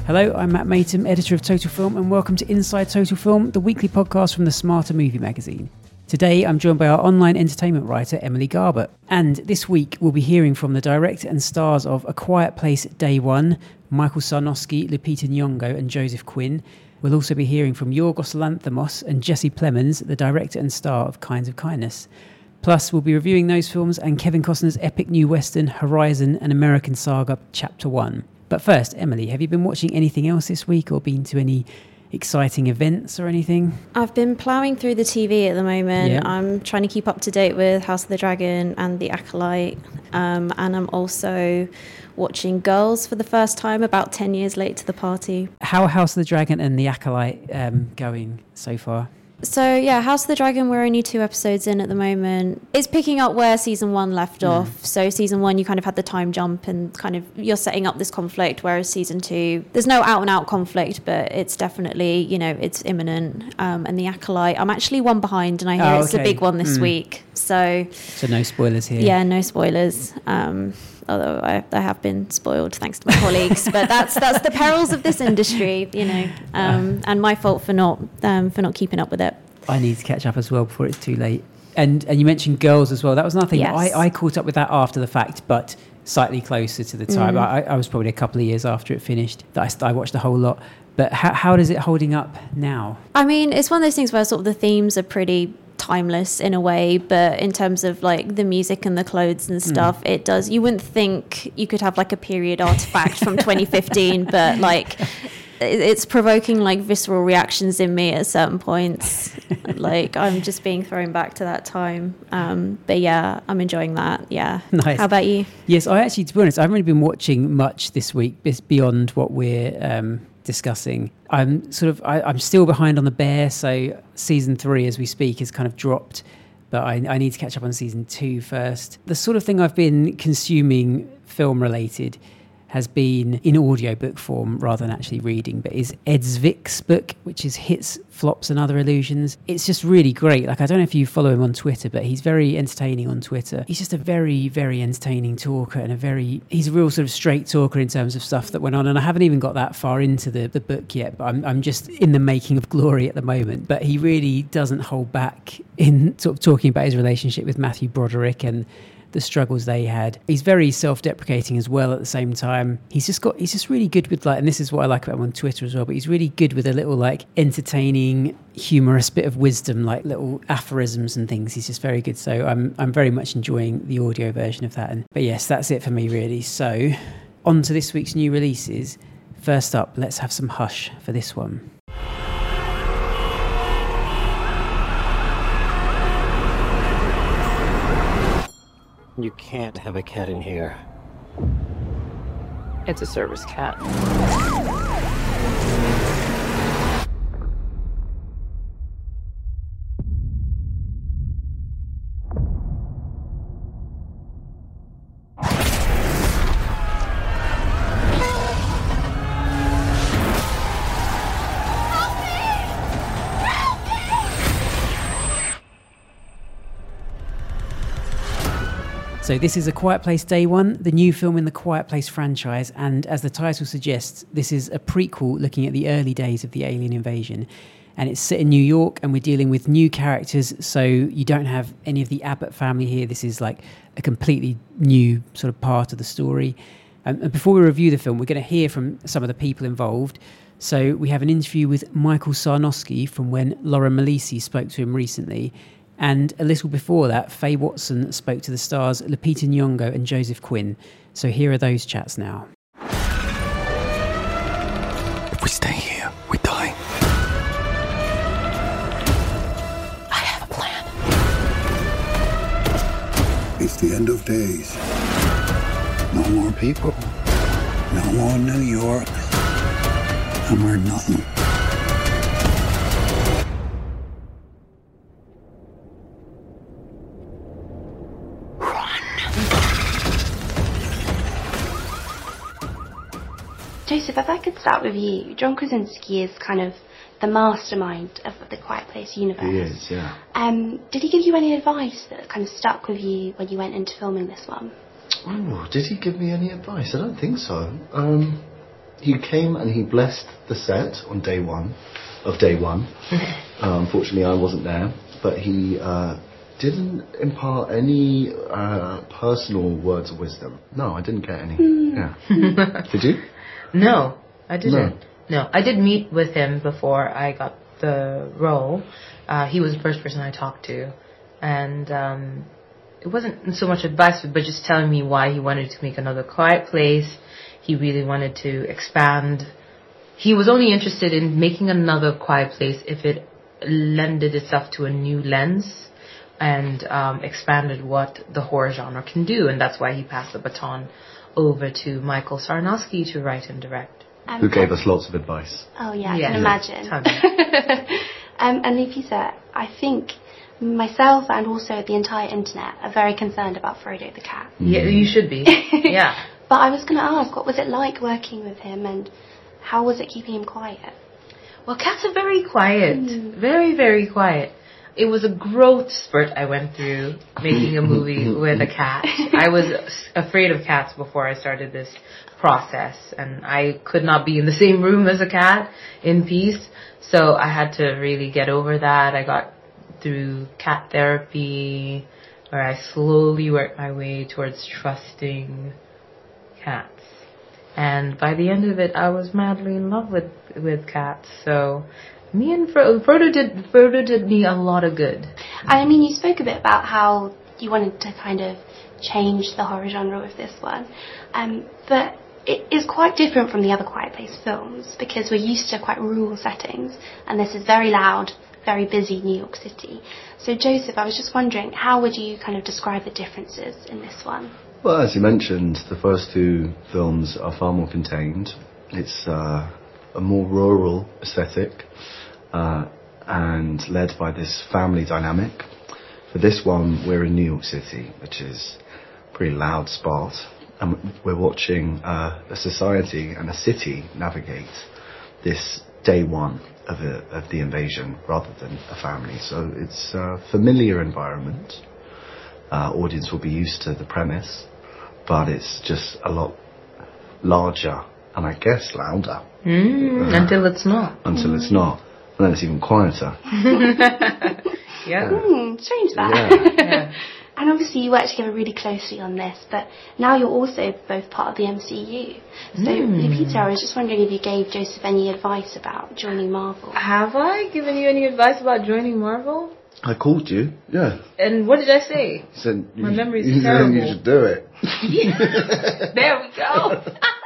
Hello, I'm Matt Matum, editor of Total Film, and welcome to Inside Total Film, the weekly podcast from the Smarter Movie magazine. Today, I'm joined by our online entertainment writer, Emily Garbutt. And this week, we'll be hearing from the director and stars of A Quiet Place Day One, Michael Sarnoski, Lupita Nyong'o and Joseph Quinn. We'll also be hearing from Yorgos Lanthimos and Jesse Plemons, the director and star of Kinds of Kindness. Plus, we'll be reviewing those films and Kevin Costner's epic new western, Horizon, an American Saga, Chapter 1. But first, Emily, have you been watching anything else this week or been to any exciting events or anything? I've been ploughing through the TV at the moment. Yeah. I'm trying to keep up to date with House of the Dragon and The Acolyte. And I'm also watching Girls for the first time, about 10 years late to the party. How are House of the Dragon and The Acolyte going so far? So yeah, House of the Dragon, we're only 2 episodes in at the moment. It's picking up where season 1 left off. So season 1, you kind of had the time jump and kind of you're setting up this conflict, whereas season 2, there's no out and out conflict, but it's definitely, you know, it's imminent. And The Acolyte, I'm actually one behind and I hear it's a big one this week. So no spoilers here. Yeah, no spoilers. Although I have been spoiled thanks to my colleagues, but that's the perils of this industry, you know, and my fault for not keeping up with it. I need to catch up as well before it's too late. And you mentioned Girls as well. That was nothing. Yes. I caught up with that after the fact, but slightly closer to the time. I was probably a couple of years after it finished that I watched the whole lot. But how does it holding up now? I mean, it's one of those things where sort of the themes are pretty timeless in a way, but in terms of like the music and the clothes and stuff, it does. You wouldn't think you could have like a period artifact from 2015, but like it's provoking like visceral reactions in me at certain points. Like I'm just being thrown back to that time. But yeah, I'm enjoying that. Yeah. Nice. How about you? Yes, I actually, to be honest, I haven't really been watching much this week beyond what we're discussing. I'm still behind on The Bear, so season 3 as we speak has kind of dropped, but I need to catch up on season 2 first. The sort of thing I've been consuming film related has been in audiobook form rather than actually reading, but is Ed Zwick's book, which is Hits, Flops and Other Illusions. It's just really great. Like, I don't know if you follow him on Twitter, but he's very entertaining on Twitter. He's just a very, very entertaining talker and he's a real sort of straight talker in terms of stuff that went on. And I haven't even got that far into the book yet, but I'm just in the making of glory at the moment. But he really doesn't hold back in sort of talking about his relationship with Matthew Broderick and the struggles they had. He's very self-deprecating as well at the same time. He's just really good with like, and this is what I like about him on Twitter as well, but he's really good with a little like entertaining, humorous bit of wisdom, like little aphorisms and things. He's just very good. So I'm very much enjoying the audio version of that. But yes, that's it for me really. So on to this week's new releases. First up, let's have some Hush for this one. You can't have a cat in here. It's a service cat. So this is A Quiet Place Day One, the new film in the Quiet Place franchise, and as the title suggests, this is a prequel looking at the early days of the alien invasion. And it's set in New York, and we're dealing with new characters, so you don't have any of the Abbott family here. This is like a completely new sort of part of the story. And before we review the film, we're going to hear from some of the people involved. So we have an interview with Michael Sarnoski from when Laura Malisi spoke to him recently. And a little before that, Faye Watson spoke to the stars Lupita Nyong'o and Joseph Quinn. So here are those chats now. If we stay here, we die. I have a plan. It's the end of days. No more people. No more New York. No more nothing. Joseph, if I could start with you. John Krasinski is kind of the mastermind of the Quiet Place universe. He is, yeah. Did he give you any advice that kind of stuck with you when you went into filming this one? Oh, did he give me any advice? I don't think so. He came and he blessed the set on day one. Unfortunately, I wasn't there, but he didn't impart any personal words of wisdom. No, I didn't get any. Yeah. Did you? No, I didn't. No, I did meet with him before I got the role. He was the first person I talked to, and it wasn't so much advice, but just telling me why he wanted to make another Quiet Place. He really wanted to expand. He was only interested in making another Quiet Place if it lended itself to a new lens and expanded what the horror genre can do, and that's why he passed the baton over to Michael Sarnowski to write and direct. Who gave us lots of advice. Oh yeah, I can imagine. And Lupita, I think myself and also the entire internet are very concerned about Frodo the cat. Yeah, you should be. Yeah. But I was going to ask, what was it like working with him, and how was it keeping him quiet? Well, cats are very quiet. Very, very quiet. It was a growth spurt I went through making a movie with a cat. I was afraid of cats before I started this process, and I could not be in the same room as a cat in peace. So I had to really get over that. I got through cat therapy, where I slowly worked my way towards trusting cats. And by the end of it, I was madly in love with cats. So me and Frodo did me a lot of good. I mean, you spoke a bit about how you wanted to kind of change the horror genre with this one. But it is quite different from the other Quiet Place films, because we're used to quite rural settings, and this is very loud, very busy New York City. So Joseph, I was just wondering, how would you kind of describe the differences in this one? Well, as you mentioned, the first two films are far more contained. It's a more rural aesthetic and led by this family dynamic. For this one, we're in New York City, which is a pretty loud spot. And we're watching a society and a city navigate this day one of the invasion rather than a family. So it's a familiar environment. Audience will be used to the premise, but it's just a lot larger and I guess louder. Until it's not. Until it's not. And then it's even quieter. Yeah. Strange that. Yeah. And obviously you work together really closely on this, but now you're also both part of the MCU. So, Lupita, I was just wondering if you gave Joseph any advice about joining Marvel. Have I given you any advice about joining Marvel? I called you, yeah. And what did I say? My memory's terrible. You should do it. There we go.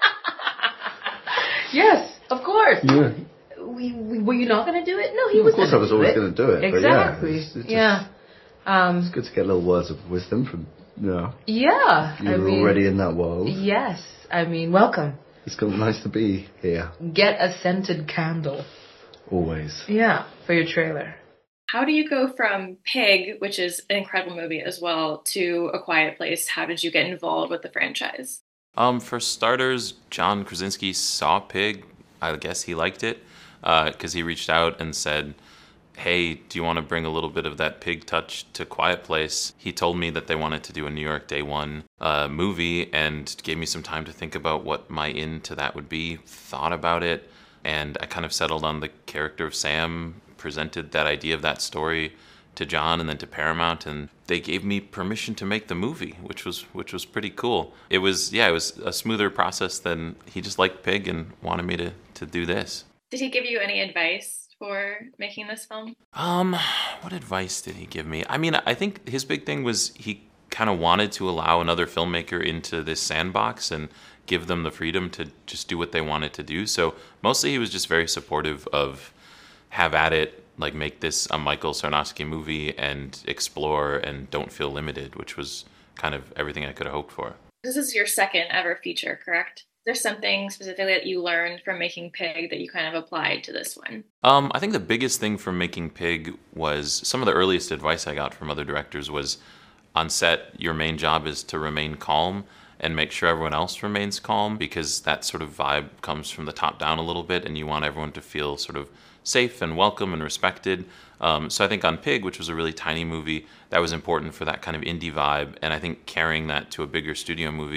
Yes, of course. Yeah. Were you not going to do it? No, he was. Of course, I was always going to do it. Exactly. But yeah. It's good to get little words of wisdom from. Yeah. You're already in that world. Yes, I mean, welcome. It's nice to be here. Get a scented candle. Always. Yeah, for your trailer. How do you go from Pig, which is an incredible movie as well, to A Quiet Place? How did you get involved with the franchise? For starters, John Krasinski saw Pig. I guess he liked it because he reached out and said, hey, do you want to bring a little bit of that Pig touch to Quiet Place? He told me that they wanted to do a New York Day One movie and gave me some time to think about what my into that would be. Thought about it, and I kind of settled on the character of Sam, presented that idea of that story to John and then to Paramount, and they gave me permission to make the movie, which was pretty cool. It was a smoother process than he just liked Pig and wanted me to do this. Did he give you any advice for making this film? What advice did he give me? I mean, I think his big thing was he kind of wanted to allow another filmmaker into this sandbox and give them the freedom to just do what they wanted to do. So mostly he was just very supportive of have at it, like make this a Michael Sarnowski movie and explore and don't feel limited, which was kind of everything I could have hoped for. This is your second ever feature, correct? Is there something specifically that you learned from making Pig that you kind of applied to this one? I think the biggest thing from making Pig was some of the earliest advice I got from other directors was on set, your main job is to remain calm and make sure everyone else remains calm, because that sort of vibe comes from the top down a little bit and you want everyone to feel sort of safe and welcome and respected. So I think on Pig, which was a really tiny movie, that was important for that kind of indie vibe. And I think carrying that to a bigger studio movie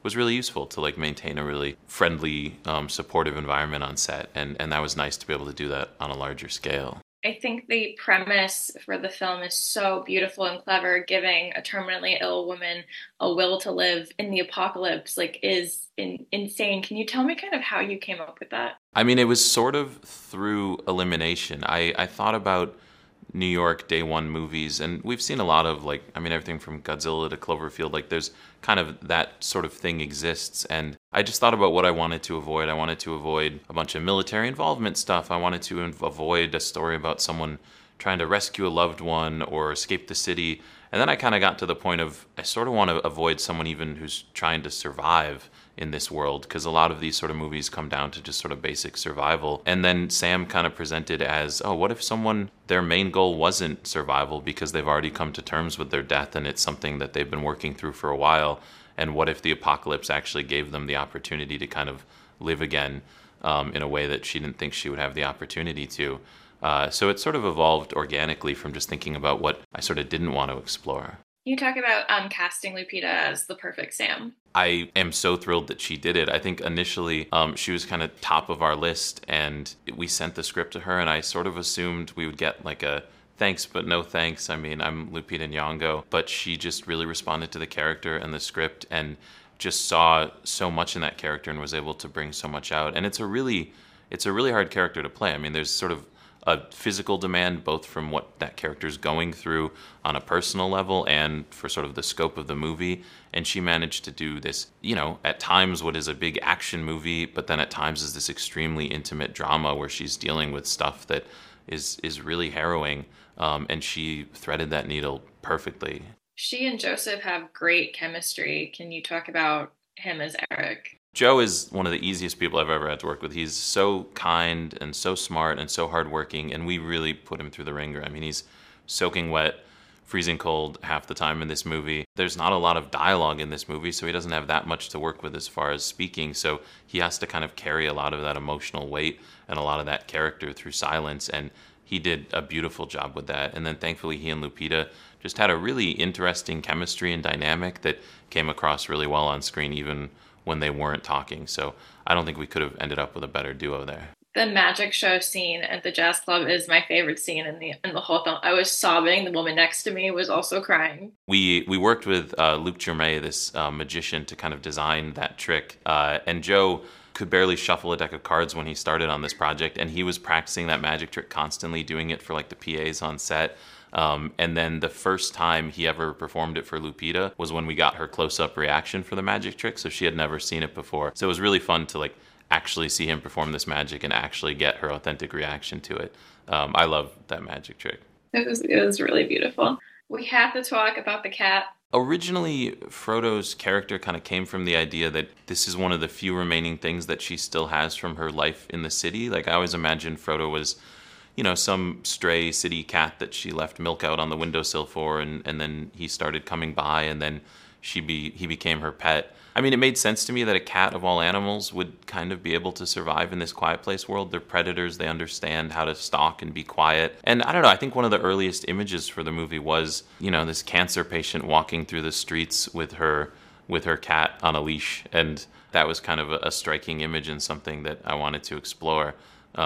was really useful to like maintain a really friendly, supportive environment on set. And that was nice to be able to do that on a larger scale. I think the premise for the film is so beautiful and clever, giving a terminally ill woman a will to live in the apocalypse, like, is insane. Can you tell me kind of how you came up with that? I mean, it was sort of through elimination. I thought about New York day one movies, and we've seen a lot of, like, I mean, everything from Godzilla to Cloverfield, like there's kind of that sort of thing exists. And I just thought about what I wanted to avoid. I wanted to avoid a bunch of military involvement stuff. I wanted to avoid a story about someone trying to rescue a loved one or escape the city. And then I kind of got to the point of, I sort of want to avoid someone even who's trying to survive in this world, because a lot of these sort of movies come down to just sort of basic survival. And then Sam kind of presented as, oh, what if someone, their main goal wasn't survival because they've already come to terms with their death and it's something that they've been working through for a while? And what if the apocalypse actually gave them the opportunity to kind of live again in a way that she didn't think she would have the opportunity to? So it sort of evolved organically from just thinking about what I sort of didn't want to explore. You talk about casting Lupita as the perfect Sam. I am so thrilled that she did it. I think initially she was kind of top of our list, and we sent the script to her, and I sort of assumed we would get like a thanks but no thanks. I mean, I'm Lupita Nyong'o, but she just really responded to the character and the script and just saw so much in that character and was able to bring so much out. And it's a really hard character to play. I mean, there's sort of a physical demand both from what that character's going through on a personal level and for sort of the scope of the movie. And she managed to do this, you know, at times what is a big action movie, but then at times is this extremely intimate drama where she's dealing with stuff that is really harrowing. And she threaded that needle perfectly. She and Joseph have great chemistry. Can you talk about him as Eric? Joe is one of the easiest people I've ever had to work with. He's so kind and so smart and so hardworking, and we really put him through the ringer. I mean, he's soaking wet, freezing cold half the time in this movie. There's not a lot of dialogue in this movie, so he doesn't have that much to work with as far as speaking. So he has to kind of carry a lot of that emotional weight and a lot of that character through silence, and he did a beautiful job with that. And then thankfully he and Lupita just had a really interesting chemistry and dynamic that came across really well on screen, even when they weren't talking. So I don't think we could have ended up with a better duo there. The magic show scene at the jazz club is my favorite scene in the whole film. I was sobbing. The woman next to me was also crying. We worked with Luc Germain, this magician, to kind of design that trick. And Joe could barely shuffle a deck of cards when he started on this project, and he was practicing that magic trick constantly, doing it for like the PAs on set. And then the first time he ever performed it for Lupita was when we got her close-up reaction for the magic trick, so she had never seen it before. So it was really fun to like actually see him perform this magic and actually get her authentic reaction to it. I love that magic trick. It was really beautiful. We have to talk about the cat. Originally, Frodo's character kind of came from the idea that this is one of the few remaining things that she still has from her life in the city. Like, I always imagined Frodo was, you know, some stray city cat that she left milk out on the windowsill for, and then he started coming by, and then he became her pet. I mean, it made sense to me that a cat of all animals would kind of be able to survive in this quiet place world. They're predators. They understand how to stalk and be quiet. And I don't know, I think one of the earliest images for the movie was, you know, this cancer patient walking through the streets with her cat on a leash. And that was kind of a striking image and something that I wanted to explore.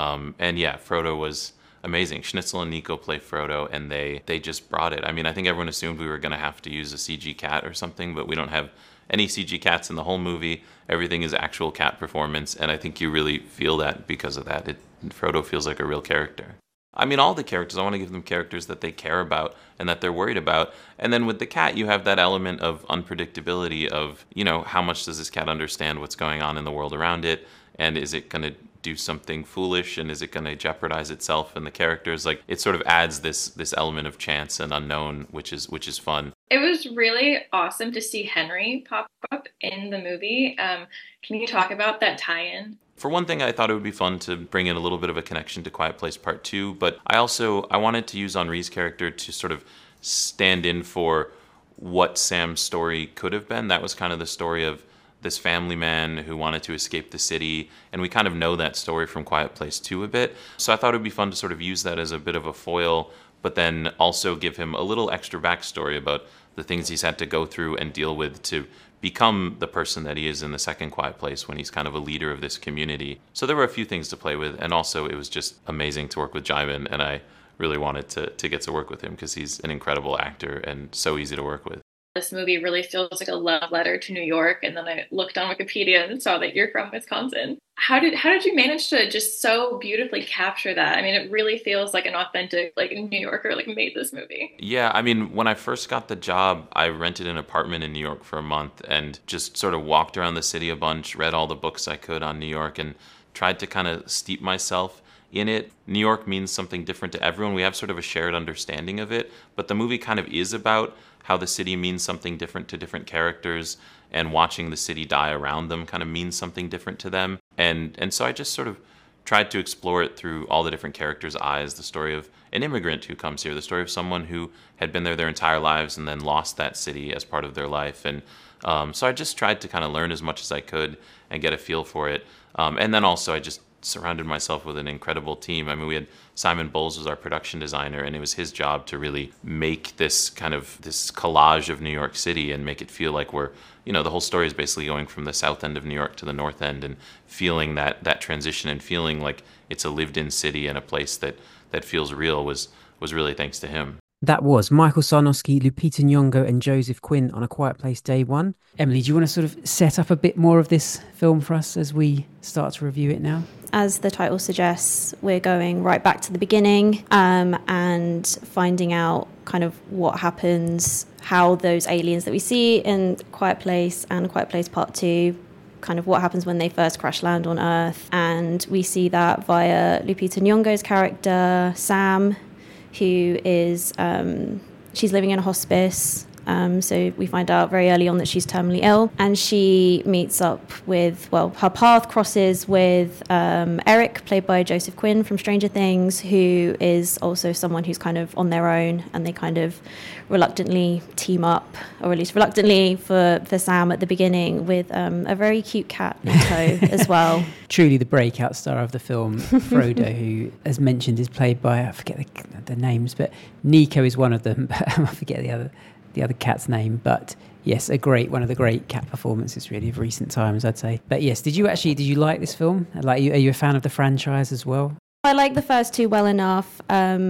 And yeah, Frodo was amazing. Schnitzel and Nico play Frodo, and they just brought it. I mean, I think everyone assumed we were going to have to use a CG cat or something, but we don't have any CG cats in the whole movie. Everything is actual cat performance, and I think you really feel that because of that. Frodo feels like a real character. I mean, all the characters, I want to give them characters that they care about and that they're worried about. And then with the cat, you have that element of unpredictability of, you know, how much does this cat understand what's going on in the world around it? And is it going to do something foolish, and is it going to jeopardize itself and the characters? Like, it sort of adds this element of chance and unknown, which is fun. It was really awesome to see Henry pop up in the movie. Can you talk about that tie-in? For one thing, I thought it would be fun to bring in a little bit of a connection to Quiet Place Part 2, but I wanted to use Henri's character to sort of stand in for what Sam's story could have been. That was kind of the story of this family man who wanted to escape the city, and we kind of know that story from Quiet Place 2 a bit. So I thought it would be fun to sort of use that as a bit of a foil, but then also give him a little extra backstory about the things he's had to go through and deal with to become the person that he is in the second Quiet Place when he's kind of a leader of this community. So there were a few things to play with, and also it was just amazing to work with Djimon, and I really wanted to get to work with him because he's an incredible actor and so easy to work with. This movie really feels like a love letter to New York, and then I looked on Wikipedia and saw that you're from Wisconsin. How did you manage to just so beautifully capture that? I mean, it really feels like an authentic New Yorker made this movie. Yeah, I mean, when I first got the job, I rented an apartment in New York for a month and just sort of walked around the city a bunch, read all the books I could on New York, and tried to kind of steep myself in it. New York means something different to everyone. We have sort of a shared understanding of it, but the movie kind of is about how the city means something different to different characters, and watching the city die around them kind of means something different to them. And so I just sort of tried to explore it through all the different characters' eyes, the story of an immigrant who comes here, the story of someone who had been there their entire lives and then lost that city as part of their life. And so I just tried to kind of learn as much as I could and get a feel for it. And then also I just surrounded myself with an incredible team. I mean, we had Simon Bowles was our production designer, and it was his job to really make this collage of New York City and make it feel like we're, the whole story is basically going from the south end of New York to the north end, and feeling that transition and feeling like it's a lived-in city and a place that feels real was really thanks to him. That was Michael Sarnowski, Lupita Nyong'o and Joseph Quinn on A Quiet Place Day One. Emily, do you want to sort of set up a bit more of this film for us as we start to review it now? As the title suggests, we're going right back to the beginning and finding out kind of what happens, how those aliens that we see in Quiet Place and Quiet Place Part 2, kind of what happens when they first crash land on Earth. And we see that via Lupita Nyong'o's character, Sam, who is, she's living in a hospice. So we find out very early on that she's terminally ill, and she meets up with, her path crosses with Eric, played by Joseph Quinn from Stranger Things, who is also someone who's kind of on their own, and they kind of reluctantly team up, or at least reluctantly for Sam at the beginning, with a very cute cat in tow as well. Truly the breakout star of the film, Frodo, who, as mentioned, is played by, I forget the names, but Nico is one of them, but I forget the other cat's name. But yes, one of the great cat performances really of recent times, I'd say. But yes, did you like this film? Are you a fan of the franchise as well? I like the first two well enough.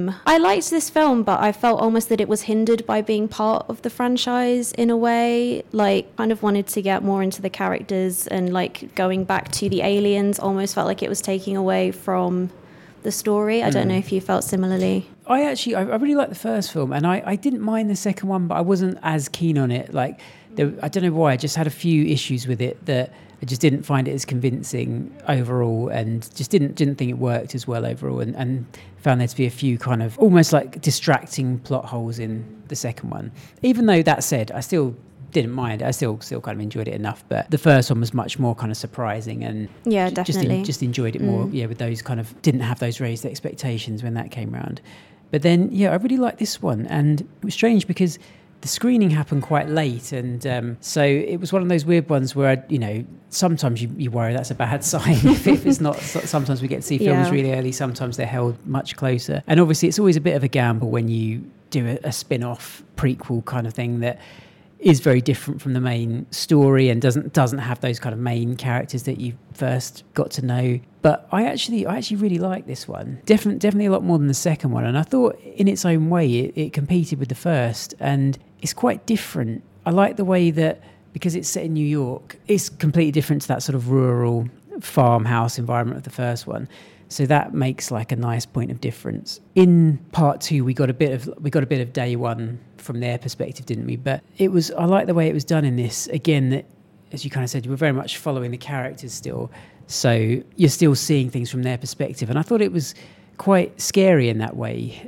I liked this film, but I felt almost that it was hindered by being part of the franchise in a way. Kind of wanted to get more into the characters, and going back to the aliens almost felt like it was taking away from the story. I don't know if you felt similarly. I really liked the first film, and I didn't mind the second one, but I wasn't as keen on it. I don't know why, I just had a few issues with it that I just didn't find it as convincing overall, and just didn't think it worked as well overall, and found there to be a few kind of almost like distracting plot holes in the second one. Even though, that said, I still didn't mind it. I still kind of enjoyed it enough, but the first one was much more kind of surprising, and yeah, definitely just enjoyed it more. Yeah, with those kind of, didn't have those raised expectations when that came around. But then, yeah, I really liked this one, and it was strange because the screening happened quite late, and so it was one of those weird ones where sometimes you worry that's a bad sign if it's not. Sometimes we get to see films really early, sometimes they're held much closer, and obviously it's always a bit of a gamble when you do a spin-off prequel kind of thing that is very different from the main story and doesn't have those kind of main characters that you first got to know. But I actually really like this one. Definitely a lot more than the second one. And I thought in its own way it competed with the first, and it's quite different. I like the way that, because it's set in New York, it's completely different to that sort of rural farmhouse environment of the first one. So that makes a nice point of difference. In part 2, we got a bit of day one from their perspective, didn't we? But I like the way it was done in this. Again, that, as you kind of said, you were very much following the characters still. So you're still seeing things from their perspective. And I thought it was quite scary in that way.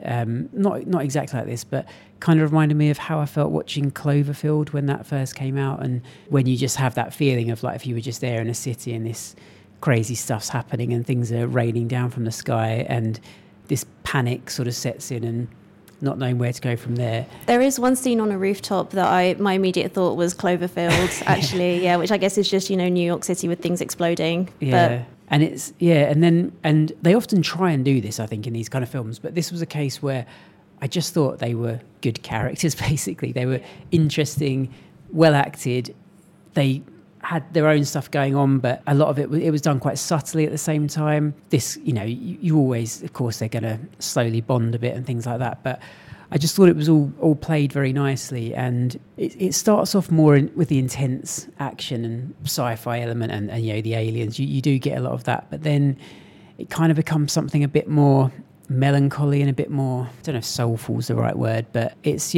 Not exactly like this, but kind of reminded me of how I felt watching Cloverfield when that first came out, and when you just have that feeling of if you were just there in a city and this crazy stuff's happening and things are raining down from the sky, and this panic sort of sets in and not knowing where to go from there. There is one scene on a rooftop that my immediate thought was Cloverfield, actually. Yeah, which I guess is just, New York City with things exploding. Yeah. But and it's, and they often try and do this, I think, in these kind of films, but this was a case where I just thought they were good characters, basically. They were interesting, well acted, they had their own stuff going on, but a lot of it was done quite subtly at the same time. This, you always, of course, they're going to slowly bond a bit and things like that, but I just thought it was all played very nicely, and it starts off more with the intense action and sci-fi element and the aliens. You do get a lot of that, but then it kind of becomes something a bit more melancholy and a bit more, I don't know if soulful is the right word, but it's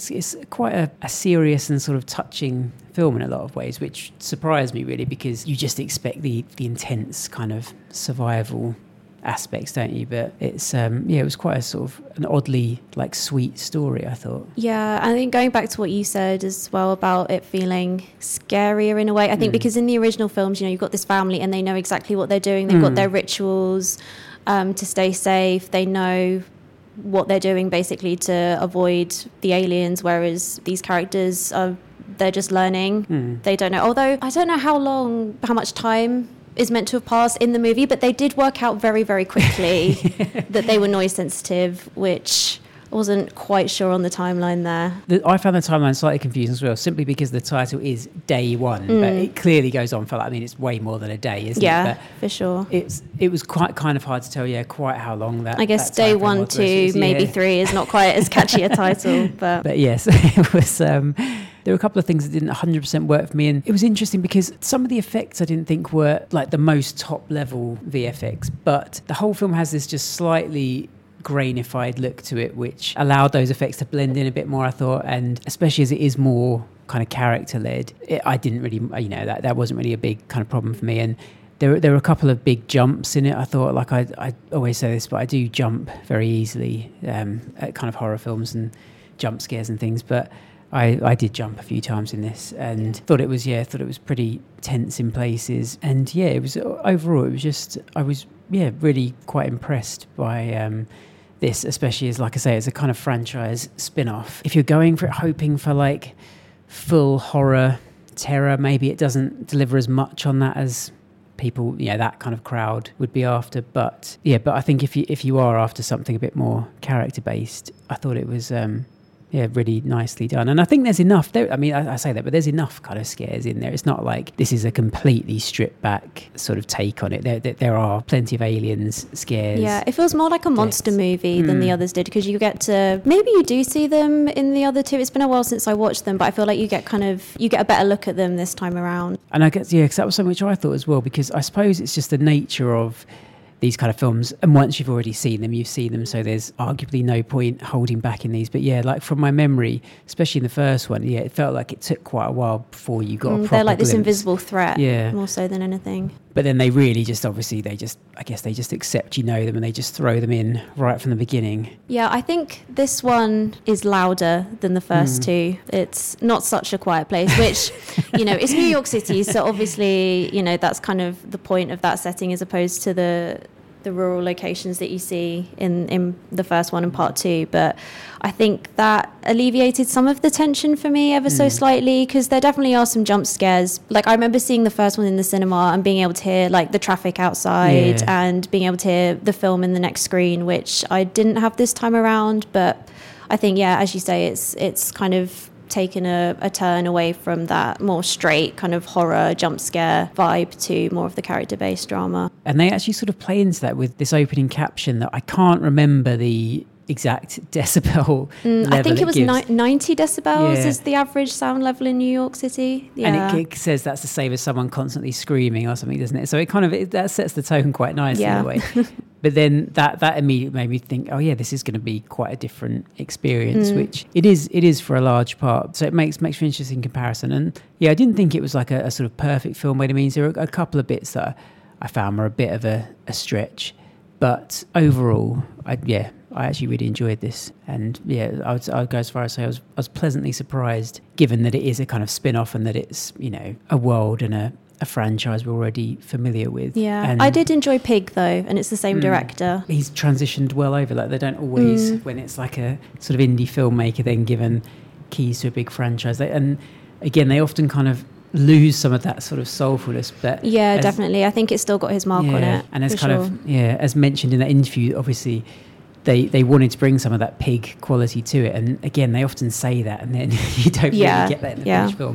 quite a serious and sort of touching film in a lot of ways, which surprised me really, because you just expect the intense kind of survival aspects, don't you? But it's it was quite a sort of an oddly like sweet story, I thought. Yeah, I think going back to what you said as well about it feeling scarier in a way, I think because in the original films, you've got this family and they know exactly what they're doing. They've got their rituals to stay safe. They know what they're doing basically to avoid the aliens, whereas these characters they're just learning. They don't know. Although I don't know how much time is meant to have passed in the movie, but they did work out very, very quickly that they were noise sensitive, which I wasn't quite sure on the timeline there. I found the timeline slightly confusing as well, simply because the title is Day One, but it clearly goes on for it's way more than a day, isn't it? Yeah, for sure. It was quite kind of hard to tell, quite how long that. I guess that Day 1, 2, maybe 3 is not quite as catchy a title, but yes, it was. There were a couple of things that didn't 100% work for me, and it was interesting because some of the effects I didn't think were like the most top level VFX, but the whole film has this just slightly grainified look to it, which allowed those effects to blend in a bit more, I thought, and especially as it is more kind of character led, I didn't really, that wasn't really a big kind of problem for me. And there were a couple of big jumps in it. I thought, like I always say this, but I do jump very easily at kind of horror films and jump scares and things, but I did jump a few times in this and thought it was pretty tense in places. And it was overall, it was just, I was really quite impressed by this, especially as, like I say, it's a kind of franchise spin-off. If you're going for it hoping for like full horror terror, maybe it doesn't deliver as much on that as people, that kind of crowd would be after. But I think if you are after something a bit more character based, I thought it was really nicely done. And I think there's enough there. I mean, I say that, but there's enough kind of scares in there. It's not like this is a completely stripped back sort of take on it. There are plenty of aliens scares. Yeah, it feels more like a monster movie than the others did, because you get to, maybe you do see them in the other two. It's been a while since I watched them, but I feel like you get a better look at them this time around. And I guess, because that was something which I thought as well, because I suppose it's just the nature of these kind of films, and once you've already seen them, you've seen them, so there's arguably no point holding back in these. But like from my memory, especially in the first one, it felt like it took quite a while before you got a proper they're like glimpse. This invisible threat, more so than anything. But then they really just, obviously, they just accept them and they just throw them in right from the beginning. Yeah, I think this one is louder than the first two. It's not such a quiet place, which, it's New York City, so obviously, that's kind of the point of that setting, as opposed to the rural locations that you see in the first one and part 2. But I think that alleviated some of the tension for me ever so slightly, because there definitely are some jump scares. Like, I remember seeing the first one in the cinema and being able to hear like the traffic outside and being able to hear the film in the next screen, which I didn't have this time around. But I think, as you say, it's kind of taken a turn away from that more straight kind of horror jump scare vibe to more of the character-based drama. And they actually sort of play into that with this opening caption that I can't remember the exact decibel level. I think it was 90 decibels is the average sound level in New York City. And it says that's the same as someone constantly screaming or something, doesn't it? So it kind of that sets the tone quite nicely in a way. But then that immediately made me think, this is going to be quite a different experience, which it is for a large part. So it makes for an interesting comparison. And I didn't think it was like a sort of perfect film by any means. There were a couple of bits that I found were a bit of a stretch. But overall, I actually really enjoyed this. And I'd go as far as say I was pleasantly surprised, given that it is a kind of spin-off and that it's, a world and a franchise we're already familiar with. And I did enjoy Pig though, and it's the same director. He's transitioned well over. Like, they don't always, when it's like a sort of indie filmmaker then given keys to a big franchise, and again they often kind of lose some of that sort of soulfulness. But definitely, I think it's still got his mark on it. And as kind of as mentioned in that interview, obviously they wanted to bring some of that Pig quality to it, and again they often say that, and then you don't really get that in the finished film.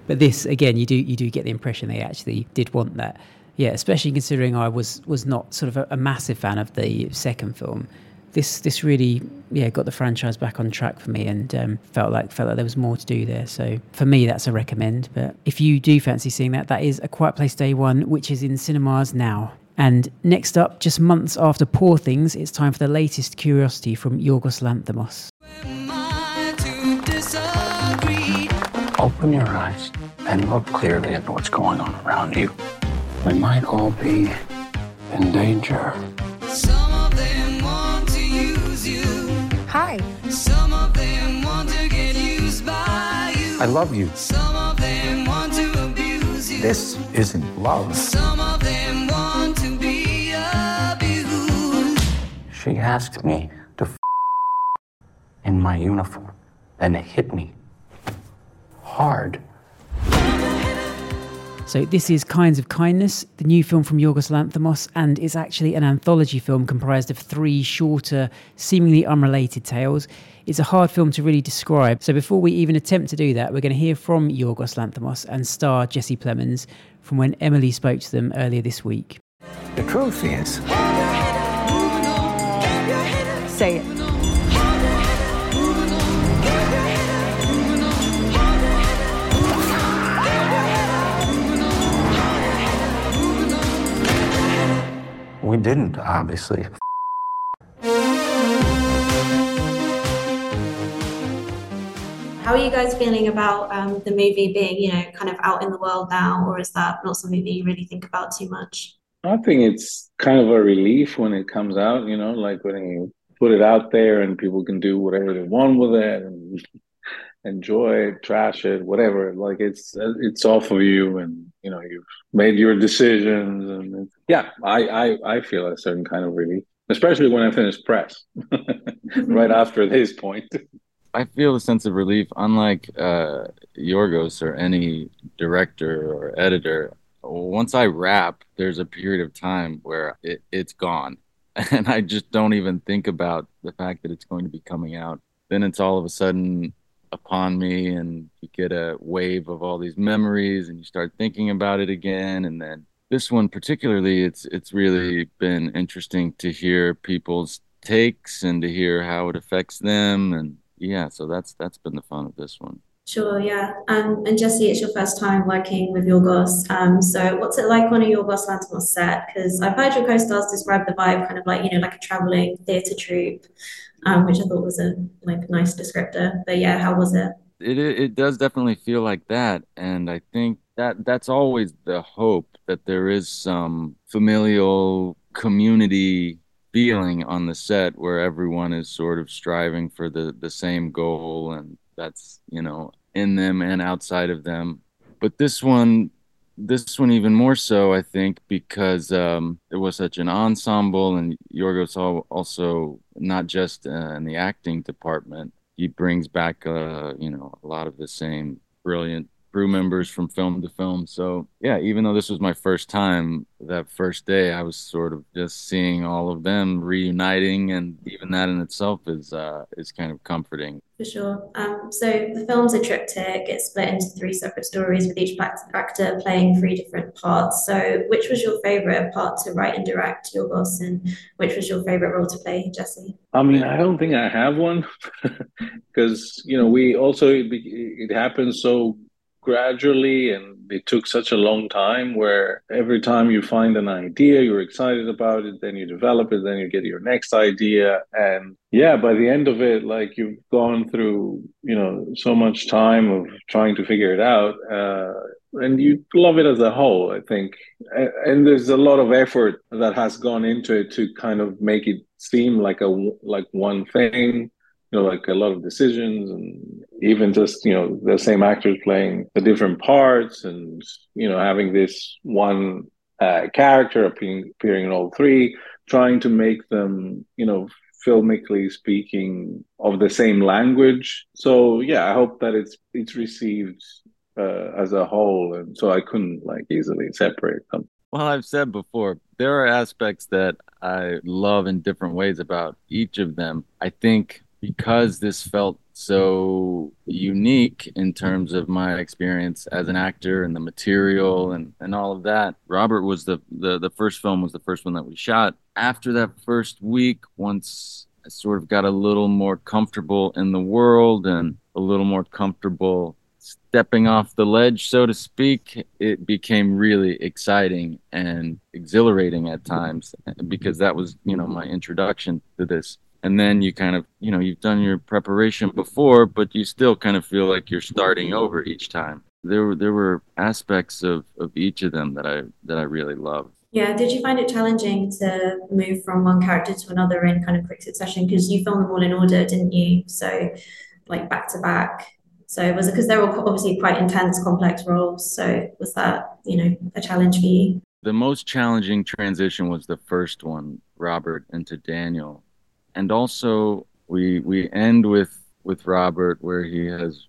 But this, again, you do get the impression they actually did want that. Yeah, especially considering I was not sort of a massive fan of the second film. This really got the franchise back on track for me, and felt like there was more to do there. So for me, that's a recommend. But if you do fancy seeing that is A Quiet Place Day 1, which is in cinemas now. And next up, just months after Poor Things, it's time for the latest curiosity from Yorgos Lanthimos. Open your eyes and look clearly at what's going on around you. We might all be in danger. Some of them want to use you. Hi. Some of them want to get used by you. I love you. Some of them want to abuse you. This isn't love. Some of them want to be abused. She asked me to in my uniform and it hit me hard. So this is Kinds of Kindness, the new film from Yorgos Lanthimos, and it's actually an anthology film comprised of 3 shorter, seemingly unrelated tales. It's a hard film to really describe, so before we even attempt to do that, we're going to hear from Yorgos Lanthimos and star Jesse Plemons from when Emily spoke to them earlier this week. The truth is... Say it. We didn't, obviously. How are you guys feeling about the movie being, kind of out in the world now, or is that not something that you really think about too much? I think it's kind of a relief when it comes out, like when you put it out there and people can do whatever they want with it and enjoy it, trash it, whatever. Like it's off of you, and you've made your decisions, and I feel a certain kind of relief, especially when I finish press right after this point. I feel a sense of relief, unlike Yorgos or any director or editor. Once I wrap, there's a period of time where it's gone, and I just don't even think about the fact that it's going to be coming out. Then it's all of a sudden upon me, and you get a wave of all these memories, and you start thinking about it again. And then this one particularly, it's really been interesting to hear people's takes and to hear how it affects them. And so that's been the fun of this one. Sure, yeah. And Jesse, it's your first time working with Yorgos. So what's it like on a Yorgos Lanthimos set? Because I've heard your co-stars describe the vibe kind of like, like a traveling theatre troupe, which I thought was a nice descriptor. But yeah, how was it? It does definitely feel like that. And I think that's always the hope, that there is some familial community feeling on the set where everyone is sort of striving for the same goal, and that's in them and outside of them. But this one even more so, I think, because it was such an ensemble, and Yorgos also not just in the acting department, he brings back a lot of the same brilliant crew members from film to film. So yeah, even though this was my first time, that first day I was sort of just seeing all of them reuniting, and even that in itself is kind of comforting. For sure. So the film's a triptych. It's split into 3 separate stories with each actor playing 3 different parts. So which was your favorite part to write and direct, Yorgos, and which was your favorite role to play, Jesse? I mean, I don't think I have one because, we also, it happens so gradually, and it took such a long time where every time you find an idea, you're excited about it, then you develop it, then you get your next idea. And by the end of it, like you've gone through, so much time of trying to figure it out. And you love it as a whole, I think. And there's a lot of effort that has gone into it to kind of make it seem like one thing. Like a lot of decisions, and even just, the same actors playing the different parts, and, having this one character appearing in all 3, trying to make them, filmically speaking of the same language. So I hope that it's received as a whole, and so I couldn't easily separate them. Well, I've said before, there are aspects that I love in different ways about each of them. I think because this felt so unique in terms of my experience as an actor and the material and all of that. Robert was the first film was the first one that we shot. After that first week, once I sort of got a little more comfortable in the world and a little more comfortable stepping off the ledge, so to speak, it became really exciting and exhilarating at times because that was, my introduction to this. And then you kind of, you've done your preparation before, but you still kind of feel like you're starting over each time. There were aspects of each of them that I really loved. Yeah, did you find it challenging to move from one character to another in kind of quick succession? Because you filmed them all in order, didn't you? So, like back to back. So was it because they're all obviously quite intense, complex roles? So was that, a challenge for you? The most challenging transition was the first one, Robert into Daniel. And also we end with Robert where he has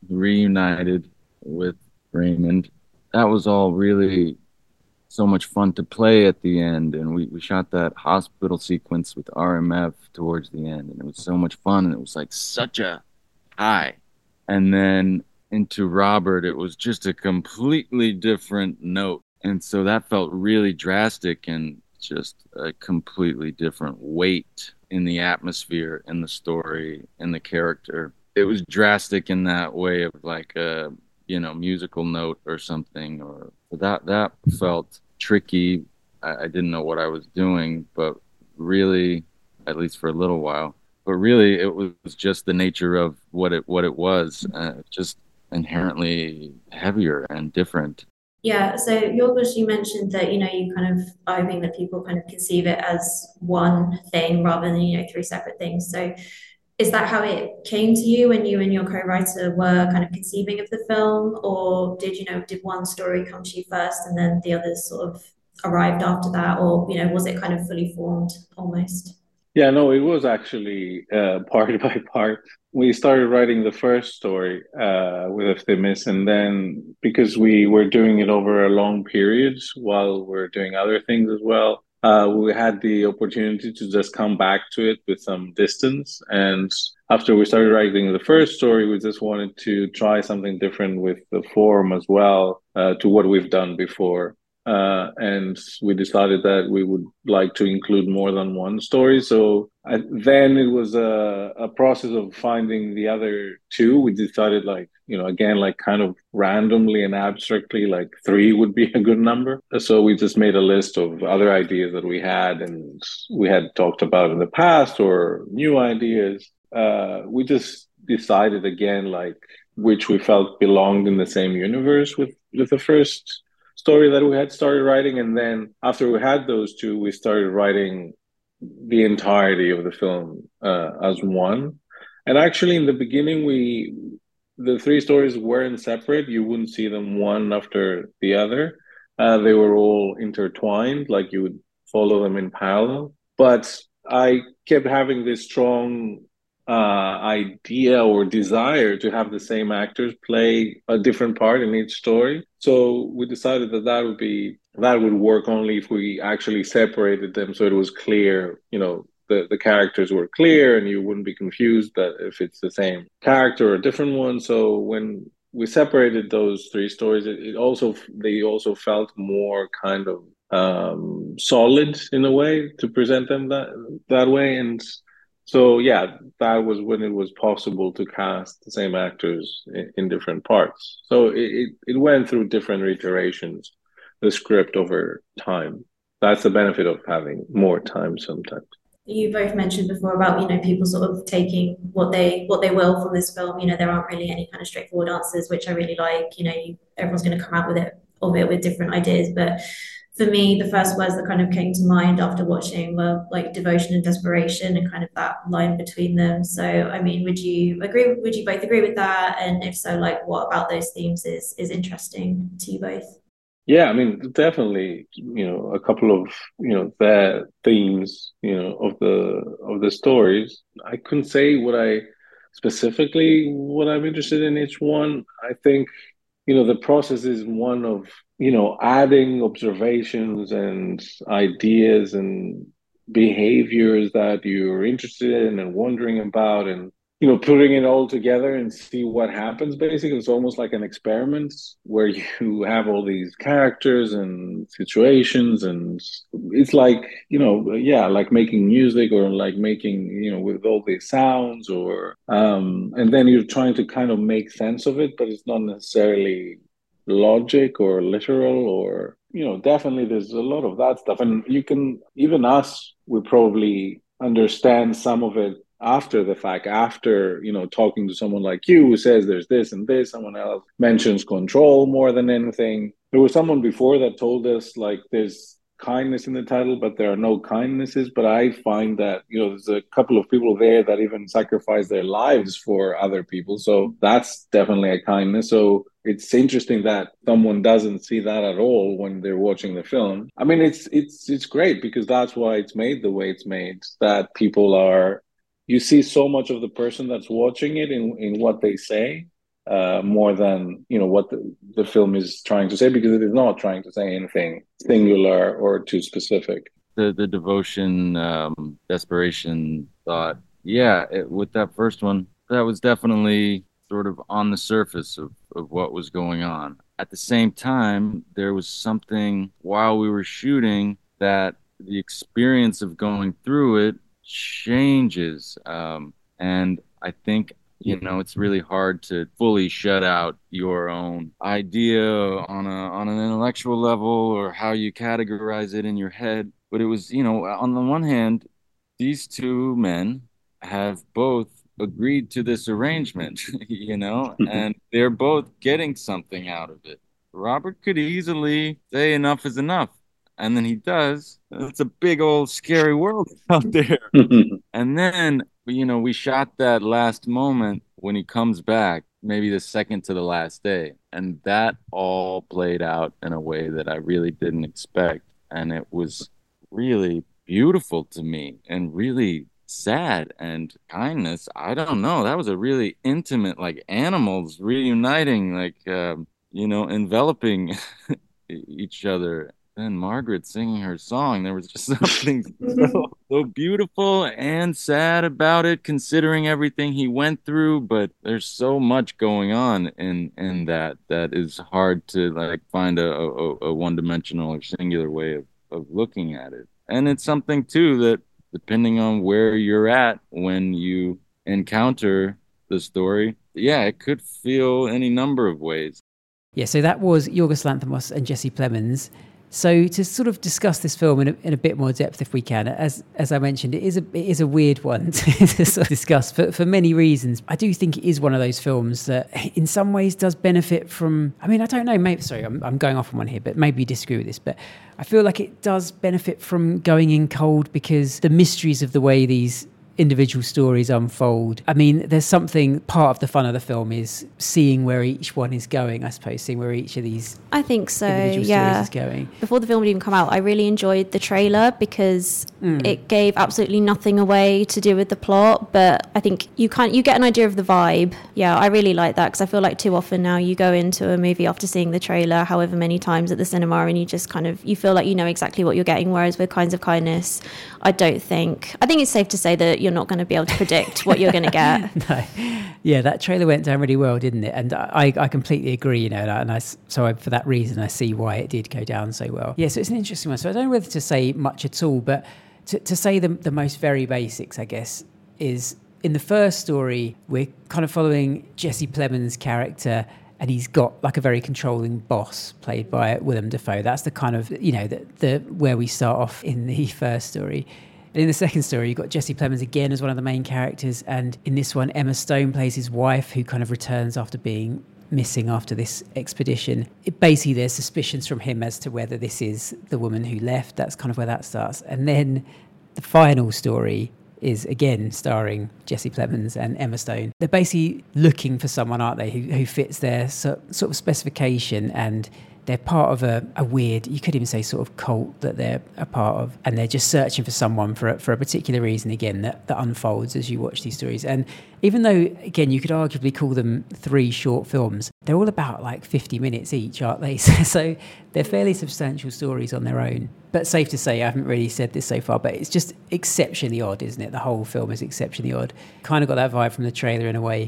reunited with Raymond. That was all really so much fun to play at the end, and we shot that hospital sequence with RMF towards the end, and it was so much fun, and it was like such a high. And then into Robert, it was just a completely different note, and so that felt really drastic and just a completely different weight in the atmosphere, in the story, in the character. It was drastic in that way of like a musical note or something, or that felt tricky. I didn't know what I was doing, but really, at least for a little while, but really it was just the nature of what it was, just inherently heavier and different. Yeah, so Yorgos, you mentioned that, you kind of are hoping that people kind of conceive it as one thing rather than, three separate things. So is that how it came to you when you and your co-writer were kind of conceiving of the film? Or did one story come to you first and then the others sort of arrived after that? Or, was it kind of fully formed almost? Yeah, no, it was actually part by part. We started writing the first story with Efthymis, and then because we were doing it over a long period while we're doing other things as well, we had the opportunity to just come back to it with some distance. And after we started writing the first story, we just wanted to try something different with the form as well, to what we've done before. And we decided that we would like to include more than one story. So then it was a process of finding the other two. We decided again, kind of randomly and abstractly, like 3 would be a good number. So we just made a list of other ideas that we had and we had talked about in the past or new ideas. We just decided again, which we felt belonged in the same universe with the first story that we had started writing. And then after we had those two, we started writing the entirety of the film as one. And actually in the beginning, the 3 stories weren't separate. You wouldn't see them one after the other. They were all intertwined, like you would follow them in parallel. But I kept having this strong idea or desire to have the same actors play a different part in each story. So we decided that would work only if we actually separated them, so it was clear, the characters were clear and you wouldn't be confused that if it's the same character or a different one. So when we separated those 3 stories, they also felt more kind of solid in a way to present them that way. And so, yeah, that was when it was possible to cast the same actors in different parts. So it went through different iterations, the script over time. That's the benefit of having more time sometimes. You both mentioned before about, people sort of taking what they will from this film. There aren't really any kind of straightforward answers, which I really like. Everyone's going to come out with different ideas. But for me, the first words that kind of came to mind after watching were like devotion and desperation and kind of that line between them. So, I mean, would you both agree with that? And if so, what about those themes is interesting to you both? Yeah, I mean, definitely, a couple of, the themes, of the stories. I couldn't say what I'm interested in each one. I think, the process is one of, adding observations and ideas and behaviors that you're interested in and wondering about, and putting it all together and see what happens. Basically, it's almost like an experiment where you have all these characters and situations, and it's like, like making music, or like making, with all these sounds, or and then you're trying to kind of make sense of it, but it's not necessarily logic or literal, or definitely there's a lot of that stuff. And you can, even us, we probably understand some of it after the fact, after talking to someone like you who says there's this and this. Someone else mentions control more than anything. There was someone before that told us, like, there's kindness in the title, but there are no kindnesses. But I find that there's a couple of people there that even sacrifice their lives for other people, so that's definitely a kindness. So it's interesting that someone doesn't see that at all when they're watching the film. I mean, it's great, because that's why it's made the way it's made, that people are, you see so much of the person that's watching it in what they say, more than what the film is trying to say, because it is not trying to say anything singular or too specific. The devotion, desperation thought, with that first one, that was definitely sort of on the surface of what was going on. At the same time, there was something while we were shooting that the experience of going through it changes, and I think it's really hard to fully shut out your own idea on an intellectual level, or how you categorize it in your head. But it was, on the one hand, these two men have both agreed to this arrangement, and they're both getting something out of it. Robert could easily say enough is enough, and then he does. It's a big old scary world out there. And then, we shot that last moment when he comes back, maybe the second to the last day. And that all played out in a way that I really didn't expect. And it was really beautiful to me, and really sad. And kindness, I don't know. That was a really intimate, like animals reuniting, like, enveloping each other. Then Margaret singing her song, there was just something so beautiful and sad about it, considering everything he went through. But there's so much going on in that is hard to, like, find a one-dimensional or singular way of looking at it. And it's something too that, depending on where you're at when you encounter the story, it could feel any number of ways. Yeah, so that was Yorgos Lanthimos and Jesse Plemons. So to sort of discuss this film in a bit more depth, if we can, as I mentioned, it is a weird one to sort of discuss for many reasons. I do think it is one of those films that in some ways does benefit from, I mean, I don't know, maybe, sorry, I'm going off on one here, but maybe you disagree with this, but I feel like it does benefit from going in cold, because the mysteries of the way these individual stories unfold. I mean, there's something, part of the fun of the film is seeing where each one is going, I suppose, seeing where each of these I think so, individual stories is going. Before the film had even come out, I really enjoyed the trailer, because it gave absolutely nothing away to do with the plot, but I think you get an idea of the vibe. Yeah, I really like that, because I feel like too often now you go into a movie after seeing the trailer however many times at the cinema, and you just you feel like you know exactly what you're getting, whereas with Kinds of Kindness, I think it's safe to say that you're not going to be able to predict what you're going to get. No. Yeah, that trailer went down really well, didn't it? And I completely agree, for that reason, I see why it did go down so well. Yeah, so it's an interesting one. So I don't know whether to say much at all, but to say the most very basics, I guess, is in the first story, we're kind of following Jesse Plemons' character, and he's got like a very controlling boss played by Willem Dafoe. That's the kind of, the where we start off in the first story. And in the second story, you've got Jesse Plemons again as one of the main characters. And in this one, Emma Stone plays his wife, who kind of returns after being missing after this expedition. Basically, there's suspicions from him as to whether this is the woman who left. That's kind of where that starts. And then the final story is, again, starring Jesse Plemons and Emma Stone. They're basically looking for someone, aren't they, who fits their sort of specification, and they're part of a weird, you could even say sort of cult that they're a part of, and they're just searching for someone for a particular reason, again, that unfolds as you watch these stories. And even though, again, you could arguably call them 3 short films, they're all about like 50 minutes each, aren't they? So they're fairly substantial stories on their own. But safe to say, I haven't really said this so far, but it's just exceptionally odd, isn't it? The whole film is exceptionally odd. Kind of got that vibe from the trailer in a way,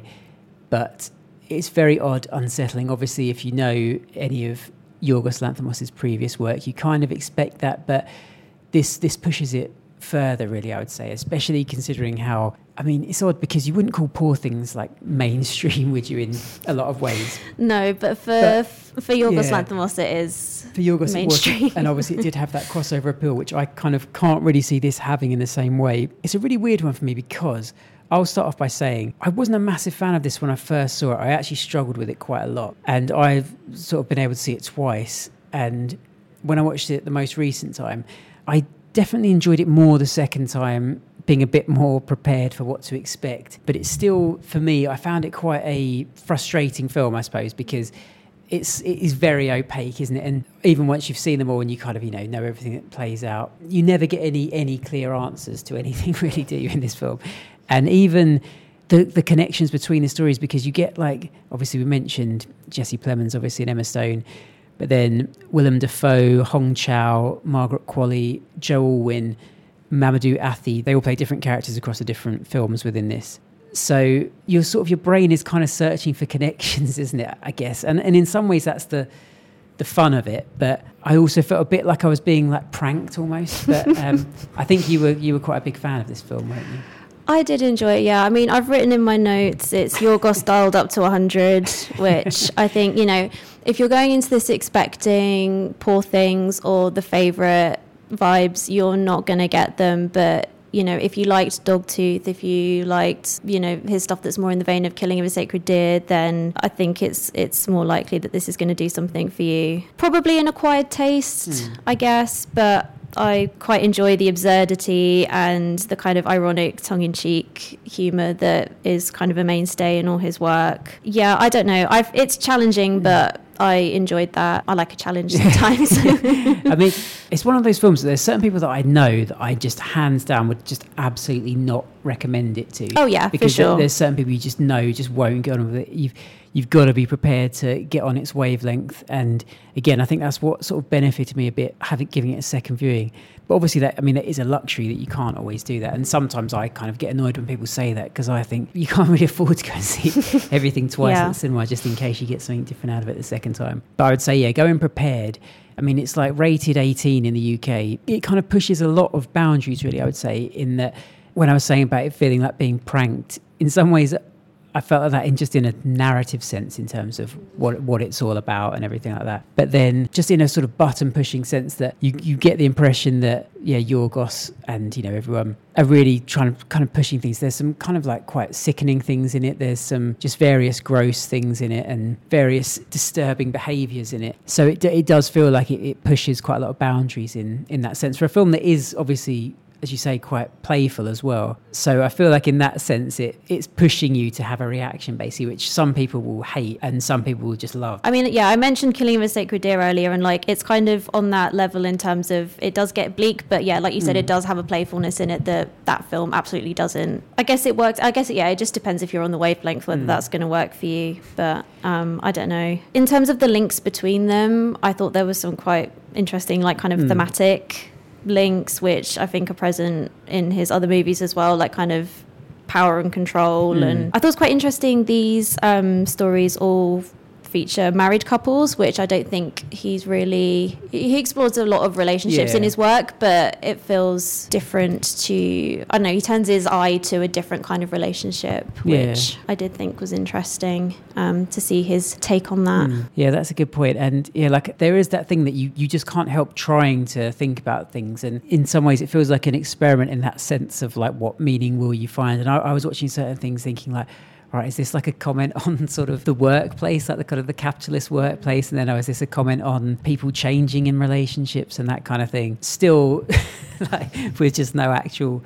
but it's very odd, unsettling. Obviously, if you know any of Yorgos Lanthimos' previous work, you kind of expect that, but this pushes it further, really, I would say, especially considering how, I mean, it's odd because you wouldn't call Poor Things like mainstream, would you, in a lot of ways? No, but for Yorgos Lanthimos it is for Yorgos mainstream. It was, and obviously it did have that crossover appeal, which I kind of can't really see this having in the same way. It's a really weird one for me because I'll start off by saying I wasn't a massive fan of this when I first saw it. I actually struggled with it quite a lot. And I've sort of been able to see it twice. And when I watched it the most recent time, I definitely enjoyed it more the second time, being a bit more prepared for what to expect. But it's still, for me, I found it quite a frustrating film, I suppose, because it is very opaque, isn't it? And even once you've seen them all and you kind of, know everything that plays out, you never get any clear answers to anything, really, do you, in this film? And even the connections between the stories, because you get, like, obviously we mentioned Jesse Plemons, obviously, and Emma Stone, but then Willem Dafoe, Hong Chow, Margaret Qualley, Joe Alwyn, Mamadou Athie, they all play different characters across the different films within this. So your brain is kind of searching for connections, isn't it, I guess? And in some ways that's the fun of it. But I also felt a bit like I was being like pranked almost. But I think you were quite a big fan of this film, weren't you? I did enjoy it, yeah. I mean, I've written in my notes, it's Yorgos dialed up to 100, which I think, if you're going into this expecting Poor Things or The Favourite vibes, you're not going to get them. But, if you liked Dogtooth, if you liked, his stuff that's more in the vein of Killing of a Sacred Deer, then I think it's more likely that this is going to do something for you. Probably an acquired taste, I guess, but I quite enjoy the absurdity and the kind of ironic tongue-in-cheek humour that is kind of a mainstay in all his work. Yeah, I don't know. It's challenging, but I enjoyed that. I like a challenge sometimes. I mean, it's one of those films that there's certain people that I know that I just hands down would just absolutely not recommend it to. Oh yeah, because for sure. There's certain people you just know just won't get on with it. You've got to be prepared to get on its wavelength. And again, I think that's what sort of benefited me a bit, giving it a second viewing. But obviously, that is a luxury that you can't always do that. And sometimes I kind of get annoyed when people say that because I think you can't really afford to go and see everything twice at the cinema just in case you get something different out of it the second time. But I would say, go in prepared. I mean, it's like rated 18 in the UK. It kind of pushes a lot of boundaries, really, I would say, in that when I was saying about it feeling like being pranked, in some ways I felt like that in a narrative sense in terms of what it's all about and everything like that. But then just in a sort of button-pushing sense that you get the impression that, Yorgos and, everyone are really trying to kind of pushing things. There's some kind of like quite sickening things in it. There's some just various gross things in it and various disturbing behaviours in it. So it does feel like it pushes quite a lot of boundaries in that sense for a film that is obviously, as you say, quite playful as well. So I feel like in that sense, it's pushing you to have a reaction, basically, which some people will hate and some people will just love. I mean, yeah, I mentioned Killing of a Sacred Deer earlier, and like it's kind of on that level in terms of it does get bleak, but yeah, like you said, it does have a playfulness in it that film absolutely doesn't. I guess it works. I guess, it just depends if you're on the wavelength, whether that's going to work for you. But I don't know. In terms of the links between them, I thought there was some quite interesting, like kind of thematic links, which I think are present in his other movies as well, like kind of power and control. And I thought it was quite interesting, these stories all feature married couples, which I don't think he explores a lot of relationships in his work, but it feels different to, I don't know, he turns his eye to a different kind of relationship, which I did think was interesting to see his take on that. Yeah, that's a good point. And like there is that thing that you just can't help trying to think about things, and in some ways it feels like an experiment in that sense of like what meaning will you find. And I was watching certain things thinking like, right, is this like a comment on sort of the workplace, like the kind of the capitalist workplace? And then, is this a comment on people changing in relationships and that kind of thing? Still, like with just no actual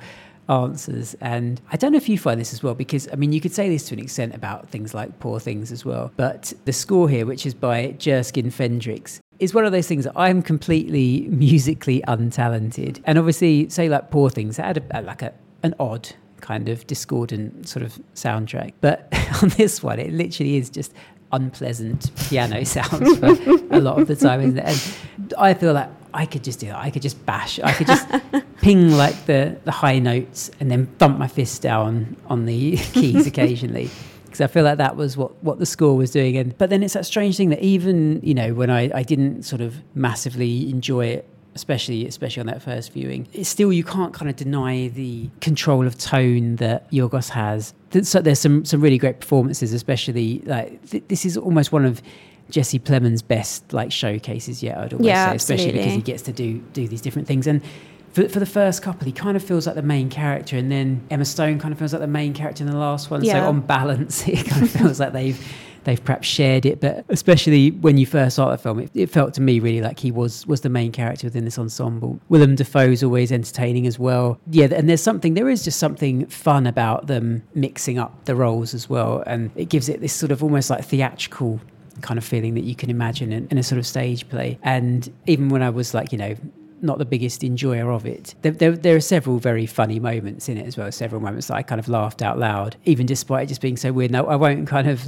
answers. And I don't know if you find this as well, because I mean, you could say this to an extent about things like Poor Things as well, but the score here, which is by Jerskin Fendrix, is one of those things that I'm completely musically untalented. And obviously, say like Poor Things, it had an odd kind of discordant sort of soundtrack. But on this one, it literally is just unpleasant piano sounds for a lot of the time, isn't it? And I feel like I could just do that. I could just bash. I could just ping like the high notes and then thump my fist down on the keys occasionally. Because I feel like that was what the score was doing. But then it's that strange thing that even, you know, when I didn't sort of massively enjoy it, especially on that first viewing, it's still, you can't kind of deny the control of tone that Yorgos has. So there's some really great performances, especially like this is almost one of Jesse Plemons' best like showcases yet, I'd always say, especially because he gets to do these different things. And for the first couple, he kind of feels like the main character, and then Emma Stone kind of feels like the main character in the last one. So on balance, it kind of feels like they've perhaps shared it. But especially when you first saw the film, it felt to me really like he was the main character within this ensemble. Willem Dafoe's always entertaining as well. Yeah, and there is just something fun about them mixing up the roles as well, and it gives it this sort of almost like theatrical kind of feeling that you can imagine in a sort of stage play. And even when I was like, you know, not the biggest enjoyer of it, there are several very funny moments in it as well, several moments that I kind of laughed out loud, even despite it just being so weird. Now I won't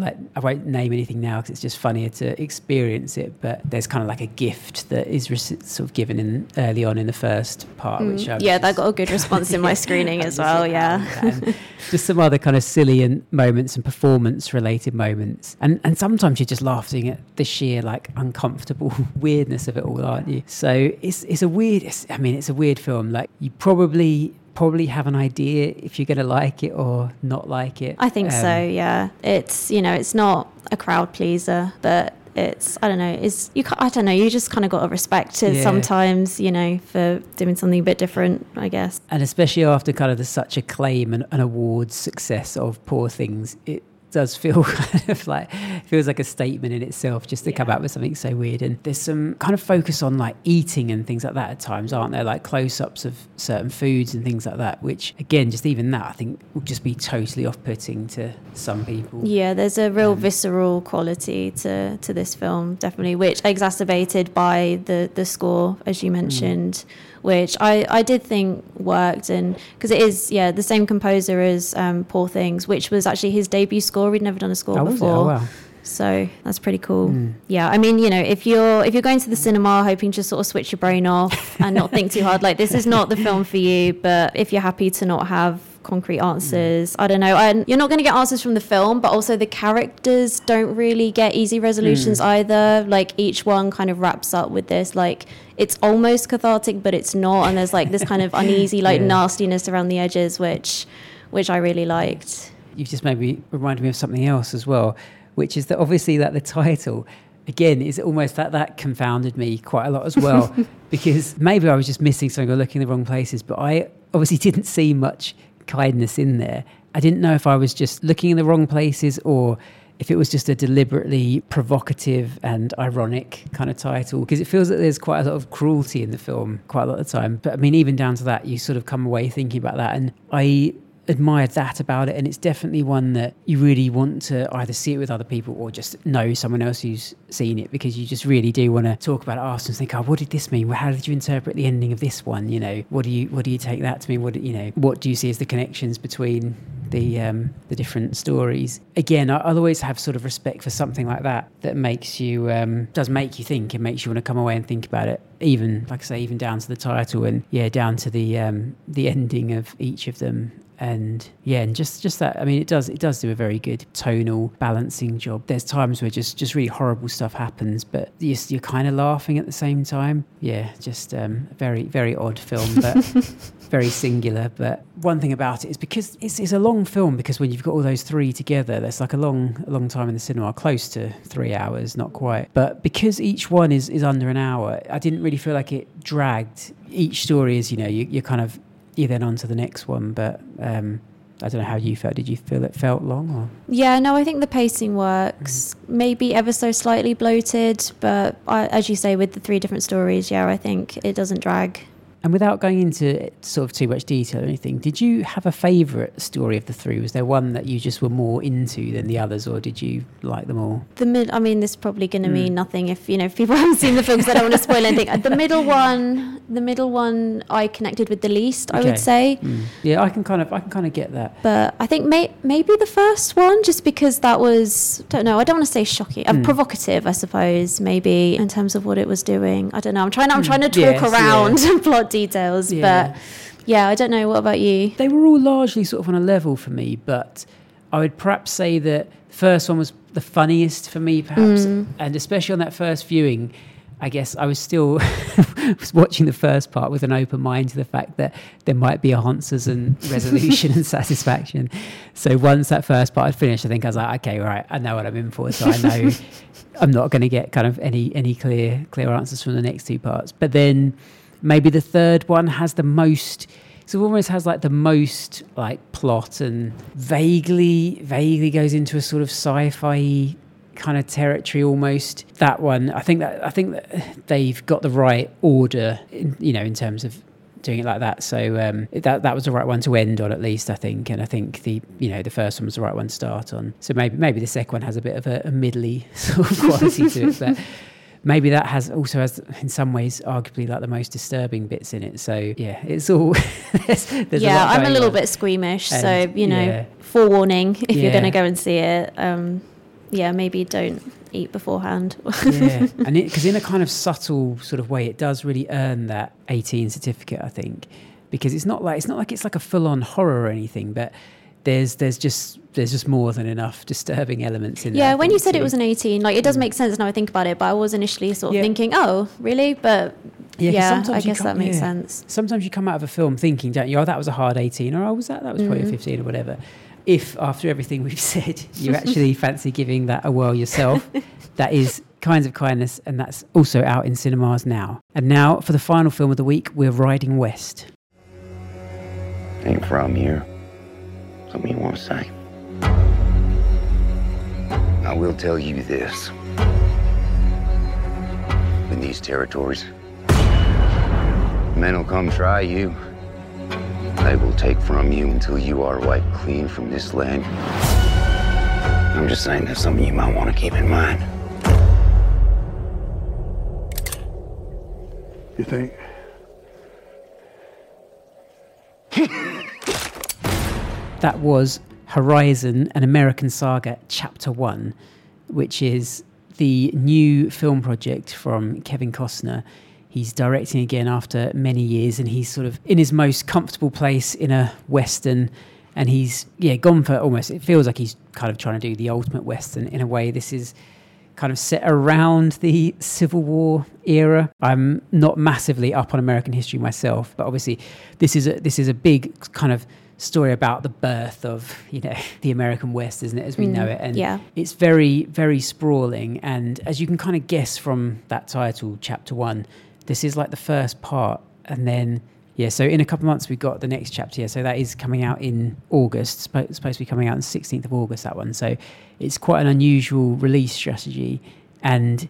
name anything now because it's just funnier to experience it, but there's kind of like a gift that is sort of given in early on in the first part, which that got a good response in my screening as well. And just some other kind of silly moments and performance related moments, and sometimes you're just laughing at the sheer like uncomfortable weirdness of it all, aren't you? So it's a weird film. Like, you probably have an idea if you're going to like it or not like it. I think so, yeah. It's, you know, it's not a crowd pleaser, but it's, I don't know, you just kind of got to respect it sometimes, you know, for doing something a bit different, I guess. And especially after kind of such acclaim and awards success of Poor Things, it does feel kind of like, feels like a statement in itself just to come out with something so weird. And there's some kind of focus on like eating and things like that at times, aren't there? Like close-ups of certain foods and things like that, which again, just even that I think will just be totally off-putting to some people. Yeah, there's a real visceral quality to this film, definitely, which exacerbated by the score, as you mentioned, which I did think worked, and because it is the same composer as Poor Things, which was actually his debut score. He'd never done a score before. Oh, wow. So that's pretty cool. Yeah, I mean, you know, if you're going to the cinema hoping to sort of switch your brain off and not think too hard, like, this is not the film for you. But if you're happy to not have concrete answers, I don't know, and you're not going to get answers from the film, but also the characters don't really get easy resolutions either. Like, each one kind of wraps up with this, like, it's almost cathartic but it's not, and there's like this kind of uneasy like nastiness around the edges, which I really liked. You've just reminded me of something else as well, which is that obviously that the title again is almost that confounded me quite a lot as well, because maybe I was just missing something or looking in the wrong places, but I obviously didn't see much kindness in there. I didn't know if I was just looking in the wrong places or if it was just a deliberately provocative and ironic kind of title, because it feels that there's quite a lot of cruelty in the film quite a lot of the time. But I mean, even down to that, you sort of come away thinking about that, and I admired that about it. And it's definitely one that you really want to either see it with other people or just know someone else who's seen it, because you just really do want to talk about it after and think, oh, what did this mean? Well, how did you interpret the ending of this one? You know, what do you take that to mean? What do you see as the connections between the different stories? Again, I'll always have sort of respect for something like that makes you does make you think and makes you want to come away and think about it, even, like I say, even down to the title and down to the ending of each of them. And just that, I mean, it does do a very good tonal balancing job. There's times where just really horrible stuff happens, but you're kind of laughing at the same time. Just a very, very odd film, but very singular. But one thing about it is because it's a long film, because when you've got all those three together, there's like a long time in the cinema, close to 3 hours, not quite. But because each one is under an hour, I didn't really feel like it dragged. Each story is, you're then on to the next one. But I don't know how you felt. Did you feel it felt long? Or? Yeah, no, I think the pacing works. Maybe ever so slightly bloated, but as you say, with the three different stories, I think it doesn't drag. And without going into sort of too much detail or anything, did you have a favourite story of the three? Was there one that you just were more into than the others, or did you like them all? I mean, this is probably going to mean nothing if people haven't seen the film, because I don't want to spoil anything. The middle one, I connected with the least, I would say. Yeah, I can kind of get that. But I think maybe the first one, just because that was, I don't want to say shocking, provocative, I suppose, maybe in terms of what it was doing. I don't know. I'm trying to talk around plot details, but yeah, I don't know. What about you? They were all largely sort of on a level for me, but I would perhaps say that the first one was the funniest for me, perhaps, and especially on that first viewing, I guess I was still was watching the first part with an open mind to the fact that there might be answers and resolution and satisfaction. So once that first part had finished, I think I was like, okay, right, I know what I'm in for. So I know I'm not going to get kind of any clear answers from the next two parts. But then maybe the third one has the most, so it almost has like the most like plot and vaguely goes into a sort of sci-fi kind of territory almost. That one, I think that they've got the right order in terms of doing it like that. So that was the right one to end on, at least, I think. And I think the first one was the right one to start on. So maybe the second one has a bit of a middly sort of quality to it, but maybe that has in some ways arguably like the most disturbing bits in it. So yeah, it's all there's a lot I'm a little on. bit squeamish, so forewarning if you're going to go and see it. Maybe don't eat beforehand. And because in a kind of subtle sort of way, it does really earn that 18 certificate, I think, because it's not like it's like a full-on horror or anything, but there's just more than enough disturbing elements in there. Yeah, when you said it was an 18, like it does make sense now I think about it, but I was initially sort of thinking, oh, really? But I guess that makes sense. Sometimes you come out of a film thinking, don't you, oh, that was a hard 18, or was that was probably a 15 or whatever. If after everything we've said, you actually fancy giving that a whirl yourself, that is Kinds of Kindness, and that's also out in cinemas now. And now for the final film of the week, we're riding west. Ain't from here. Something you want to say? I will tell you this. In these territories, men will come try you. They will take from you until you are wiped clean from this land. I'm just saying that's something you might want to keep in mind. You think? That was Horizon, an American Saga, Chapter 1, which is the new film project from Kevin Costner. He's directing again after many years, and he's sort of in his most comfortable place in a Western, and he's gone for almost, it feels like he's kind of trying to do the ultimate Western in a way. This is kind of set around the Civil War era. I'm not massively up on American history myself, but obviously this is a big kind of story about the birth of the American West, isn't it, as we know it? And it's very, very sprawling, and as you can kind of guess from that title, Chapter 1, this is like the first part, and then so in a couple of months we've got the next chapter. So that is coming out in August. It's supposed to be coming out on the 16th of August, that one. So it's quite an unusual release strategy, and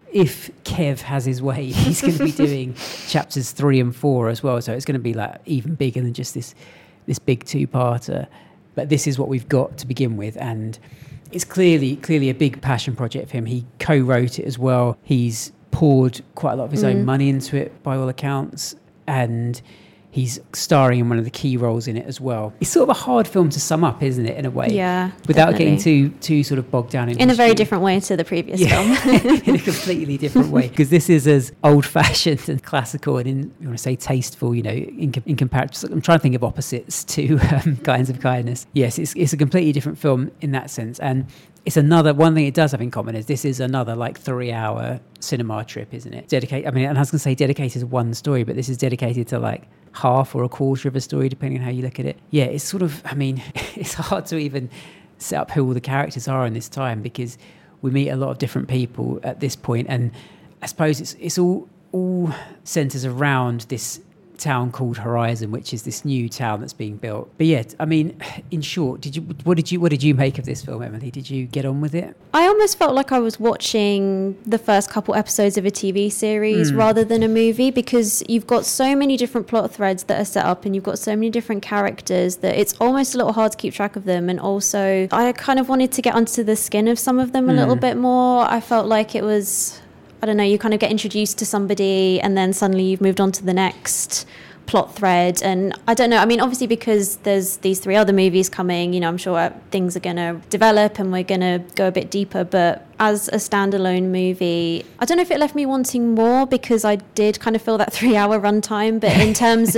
if Kev has his way, he's going to be doing chapters 3 and 4 as well. So it's going to be like even bigger than just this big two-parter. But this is what we've got to begin with, and it's clearly a big passion project for him. He co-wrote it as well. He's poured quite a lot of his own money into it by all accounts, and he's starring in one of the key roles in it as well. It's sort of a hard film to sum up, isn't it, in a way? Yeah, without definitely. getting too sort of bogged down in a very different way to the previous film. In a completely different way, because this is as old-fashioned and classical and you want to say tasteful, in comparison. I'm trying to think of opposites to Kinds of Kindness. Yes, it's a completely different film in that sense, and it's another one thing it does have in common is this is another like 3-hour cinema trip, isn't it? And I was going to say dedicated to one story, but this is dedicated to like half or a quarter of a story, depending on how you look at it. Yeah, it's sort of, it's hard to even set up who all the characters are in this time, because we meet a lot of different people at this point, and I suppose it's all centers around this town called Horizon, which is this new town that's being built. But yeah, I mean, in short, what did you make of this film, Emily? Did you get on with it? I almost felt like I was watching the first couple episodes of a TV series rather than a movie, because you've got so many different plot threads that are set up and you've got so many different characters that it's almost a little hard to keep track of them. And also, I kind of wanted to get under the skin of some of them a little bit more. I felt like it was, I don't know, you kind of get introduced to somebody and then suddenly you've moved on to the next plot thread. And I don't know, I mean, obviously because there's these 3 other movies coming, you know, I'm sure things are going to develop and we're going to go a bit deeper. But as a standalone movie, I don't know if it left me wanting more, because I did kind of feel that 3-hour runtime. But in terms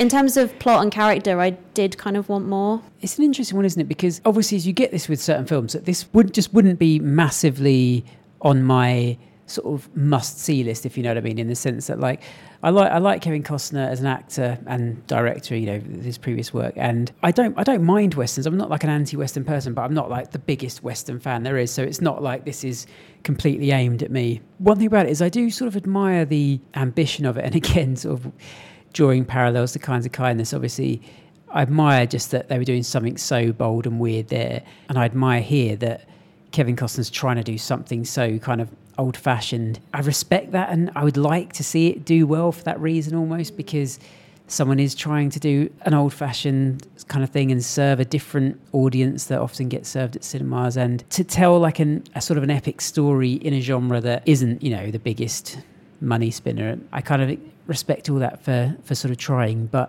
of plot and character, I did kind of want more. It's an interesting one, isn't it? Because obviously, as you get this with certain films, that this wouldn't be massively on my sort of must-see list, if you know what I mean, in the sense that, like, I like Kevin Costner as an actor and director, you know, his previous work, and I don't mind westerns. I'm not like an anti-western person, but I'm not like the biggest western fan there is, so it's not like this is completely aimed at me. One thing about it is I do sort of admire the ambition of it, and again, sort of drawing parallels to Kinds of Kindness, obviously, I admire just that they were doing something so bold and weird there, and I admire here that Kevin Costner's trying to do something so kind of old-fashioned. I respect that, and I would like to see it do well for that reason, almost, because someone is trying to do an old-fashioned kind of thing and serve a different audience that often gets served at cinemas, and to tell like a sort of an epic story in a genre that isn't, you know, the biggest money spinner. I kind of respect all that for sort of trying, but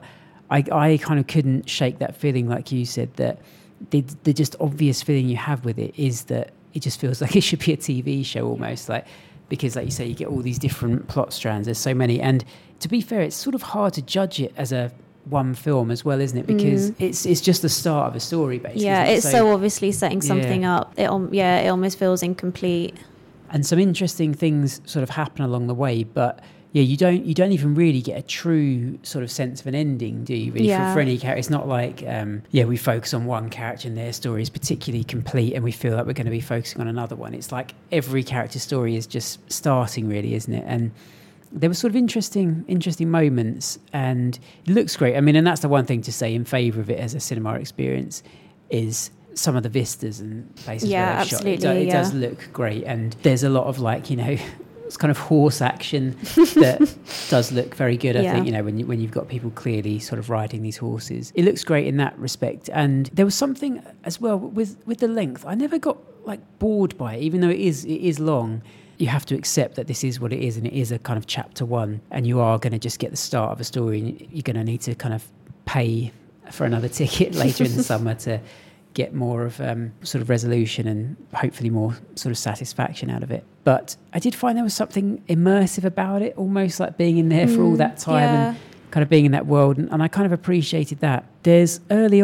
I kind of couldn't shake that feeling, like you said, that the just obvious feeling you have with it is that it just feels like it should be a TV show almost, like, because like you say, you get all these different plot strands, there's so many, and to be fair, it's sort of hard to judge it as a one film as well, isn't it? Because it's just the start of a story, basically. Yeah, it's so obviously setting something up. It almost feels incomplete. And some interesting things sort of happen along the way, but yeah, you don't even really get a true sort of sense of an ending, do you? Really, for any character, it's not like we focus on one character and their story is particularly complete, and we feel like we're going to be focusing on another one. It's like every character's story is just starting, really, isn't it? And there were sort of interesting moments, and it looks great. I mean, and that's the one thing to say in favour of it as a cinema experience is some of the vistas and places where they've shot. It does look great, and there's a lot of, like, you know, it's kind of horse action that does look very good. I think, you know, when you've got people clearly sort of riding these horses, it looks great in that respect. And there was something as well with the length. I never got like bored by it, even though it is long. You have to accept that this is what it is, and it is a kind of chapter 1, and you are going to just get the start of a story, and you're going to need to kind of pay for another ticket later in the summer to get more of sort of resolution and hopefully more sort of satisfaction out of it. But I did find there was something immersive about it, almost like being in there for all that time and kind of being in that world, and I kind of appreciated that. There's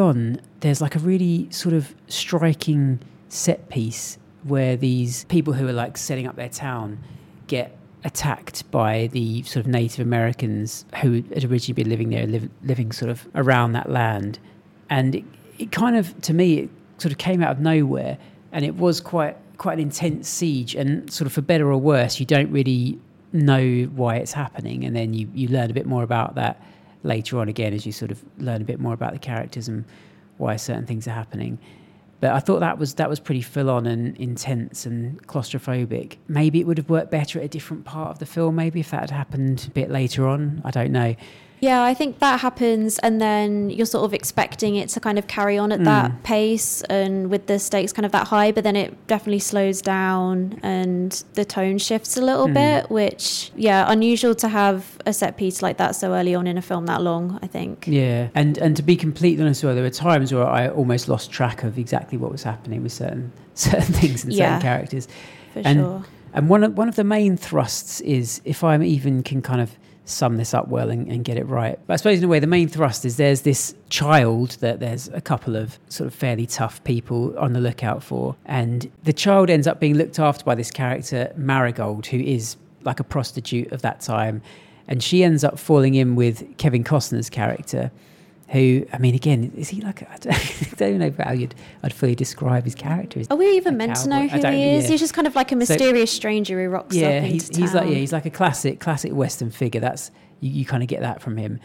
like a really sort of striking set piece where these people who are like setting up their town get attacked by the sort of Native Americans who had originally been living there, living sort of around that land. And it kind of, to me, it sort of came out of nowhere, and it was quite an intense siege, and sort of for better or worse, you don't really know why it's happening, and then you learn a bit more about that later on, again, as you sort of learn a bit more about the characters and why certain things are happening. But I thought that was pretty full on and intense and claustrophobic. Maybe it would have worked better at a different part of the film, maybe if that had happened a bit later on. I don't know. Yeah, I think that happens, and then you're sort of expecting it to kind of carry on at that pace and with the stakes kind of that high, but then it definitely slows down and the tone shifts a little bit, which, unusual to have a set piece like that so early on in a film that long, I think. Yeah, and to be completely honest, well, there were times where I almost lost track of exactly what was happening with certain things and certain characters. For sure. And one of the main thrusts is, if I even can kind of sum this up well and get it right. But I suppose in a way the main thrust is there's this child that there's a couple of sort of fairly tough people on the lookout for, and the child ends up being looked after by this character Marigold, who is like a prostitute of that time, and she ends up falling in with Kevin Costner's character, who, I mean, again, is he like, I don't even know how I'd fully describe his character. Are we even meant to know who he is? He's just kind of like a mysterious stranger who rocks up into town. He's like a classic Western figure. That's you kind of get that from him.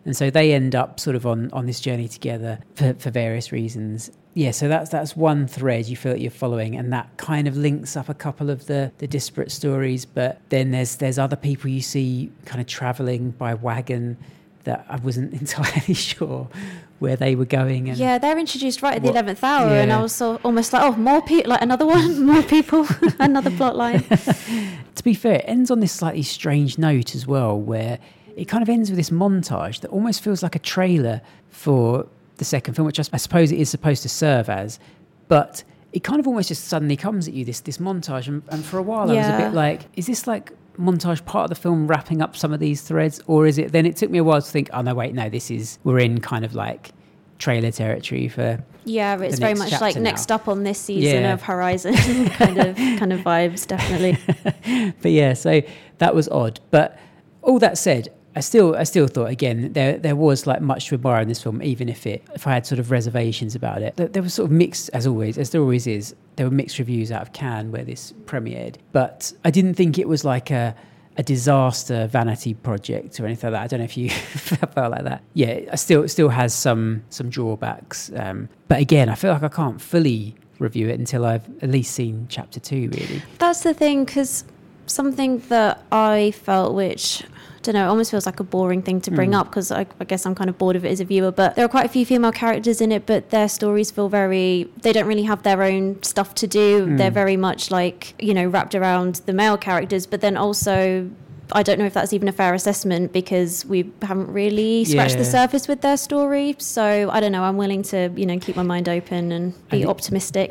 And so they end up sort of on this journey together for various reasons. Yeah, so that's one thread you feel that you're following, and that kind of links up a couple of the disparate stories. But then there's other people you see kind of travelling by wagon that I wasn't entirely sure where they were going. And yeah, they're introduced right at the 11th hour, and I was almost like, oh, more people, like another one, more people, another plot line. To be fair, it ends on this slightly strange note as well, where it kind of ends with this montage that almost feels like a trailer for the second film, which I suppose it is supposed to serve as, but it kind of almost just suddenly comes at you, this montage, and for a while I was a bit like, is this like montage part of the film wrapping up some of these threads, or is it? Then it took me a while to think, oh no, wait, no, we're in kind of like trailer territory for it's very much like next up on this season of Horizon kind of vibes, definitely. But yeah, so that was odd. But all that said, I still thought, again, there was like much to admire in this film, even if I had sort of reservations about it. There was sort of mixed, as there always is, there were mixed reviews out of Cannes where this premiered. But I didn't think it was like a disaster vanity project or anything like that. I don't know if you felt like that. Yeah, it still has some drawbacks. But again, I feel like I can't fully review it until I've at least seen chapter 2, really. That's the thing, because something that I felt, which, I don't know, it almost feels like a boring thing to bring up, because I guess I'm kind of bored of it as a viewer, but there are quite a few female characters in it, but their stories feel they don't really have their own stuff to do. They're very much like, wrapped around the male characters, but then also, I don't know if that's even a fair assessment, because we haven't really scratched the surface with their story. So I don't know, I'm willing to, keep my mind open and be optimistic.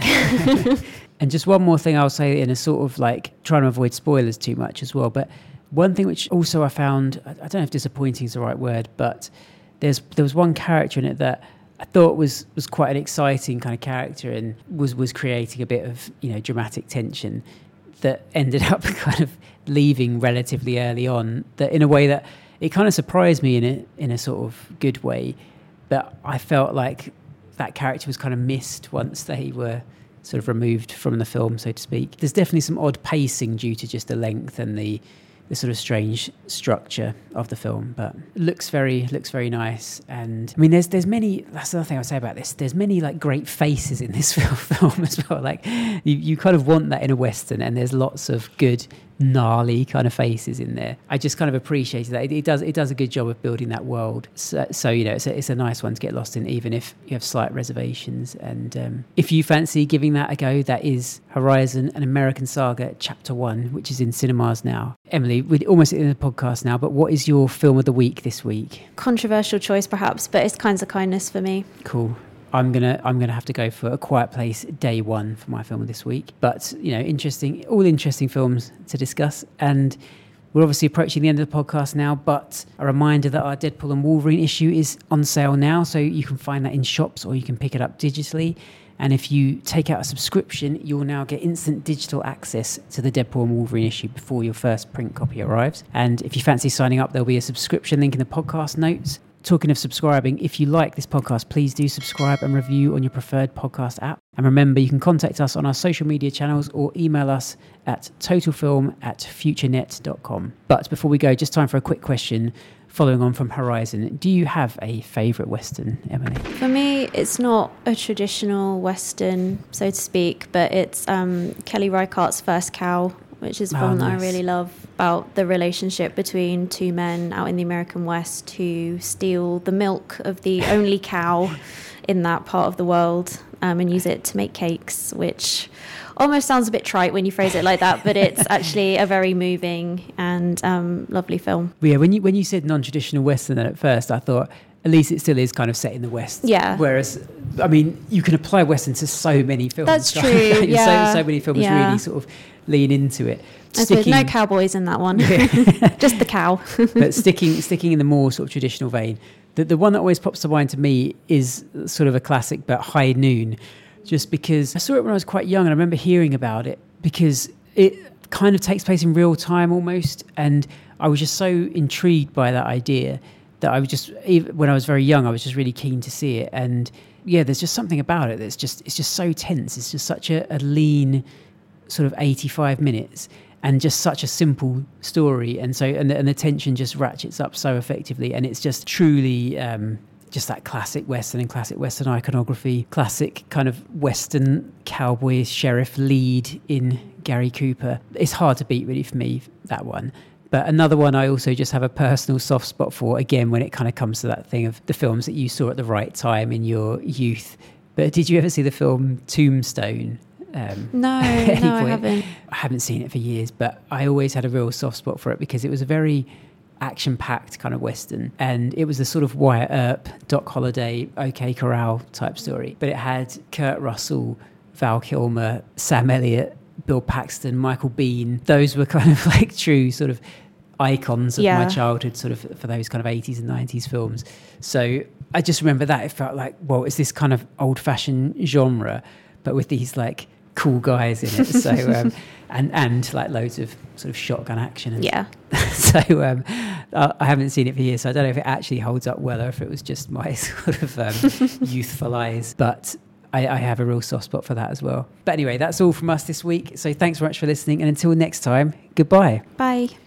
And just one more thing I'll say, in a sort of like trying to avoid spoilers too much as well, but one thing which also I found, I don't know if disappointing is the right word, but there was one character in it that I thought was quite an exciting kind of character and was creating a bit of dramatic tension that ended up kind of leaving relatively early on, that in a way that it kind of surprised me in a sort of good way, but I felt like that character was kind of missed once they were sort of removed from the film, so to speak. There's definitely some odd pacing due to just the length and the sort of strange structure of the film, but it looks very nice. And I mean, there's many, that's the other thing I would say about this, there's many like great faces in this film as well. Like you kind of want that in a Western, and there's lots of good gnarly kind of faces in there. I just kind of appreciated that. It does a good job of building that world. So it's a nice one to get lost in, even if you have slight reservations. And if you fancy giving that a go, that is Horizon: An American Saga Chapter 1, which is in cinemas now. Emily, we're almost in the podcast now, but what is your film of the week this week? Controversial choice perhaps, but it's Kinds of Kindness for me. Cool. I'm gonna have to go for A Quiet Place Day 1 for my film of this week. But all interesting films to discuss, and we're obviously approaching the end of the podcast now. But a reminder that our Deadpool and Wolverine issue is on sale now, so you can find that in shops or you can pick it up digitally. And if you take out a subscription, you'll now get instant digital access to the Deadpool and Wolverine issue before your first print copy arrives. And if you fancy signing up, there'll be a subscription link in the podcast notes. Talking of subscribing, if you like this podcast, please do subscribe and review on your preferred podcast app. And remember, you can contact us on our social media channels or email us at totalfilm@futurenet.com. But before we go, just time for a quick question following on from Horizon. Do you have a favourite Western, Emily? For me, it's not a traditional Western, so to speak, but it's Kelly Reichardt's First Cow, which is a film that I really love, about the relationship between two men out in the American West who steal the milk of the only cow in that part of the world and use it to make cakes, which almost sounds a bit trite when you phrase it like that, but it's actually a very moving and lovely film. Well, yeah, when you said non-traditional Western at first, I thought at least it still is kind of set in the West. Yeah. Whereas, I mean, you can apply Western to so many films. That's true, yeah. So many films really sort of lean into it. There's no cowboys in that one. Just the cow. But sticking in the more sort of traditional vein, the one that always pops to mind to me is sort of a classic, but High Noon, just because I saw it when I was quite young and I remember hearing about it because it kind of takes place in real time almost, and I was just so intrigued by that idea that I was just, even when I was very young, I was just really keen to see it. And yeah, there's just something about it it's just so tense. It's just such a lean sort of 85 minutes. and just such a simple story. And so, and the tension just ratchets up so effectively. And it's just truly just that classic Western and classic Western iconography, classic kind of Western cowboy sheriff lead in Gary Cooper. It's hard to beat really for me, that one. But another one I also just have a personal soft spot for, again, when it kind of comes to that thing of the films that you saw at the right time in your youth. But did you ever see the film Tombstone? No, I haven't. I haven't seen it for years, but I always had a real soft spot for it because it was a very action-packed kind of Western. And it was the sort of Wyatt Earp, Doc Holliday, OK Corral type story. But it had Kurt Russell, Val Kilmer, Sam Elliott, Bill Paxton, Michael Biehn. Those were kind of like true sort of icons of my childhood, sort of for those kind of 80s and 90s films. So I just remember that. It felt like, well, it's this kind of old-fashioned genre, but with these like cool guys in it. So and like loads of sort of shotgun action. So I haven't seen it for years, so I don't know if it actually holds up well or if it was just my sort of youthful eyes. But I have a real soft spot for that as well. But anyway, that's all from us this week. So thanks very much for listening. And until next time, goodbye. Bye.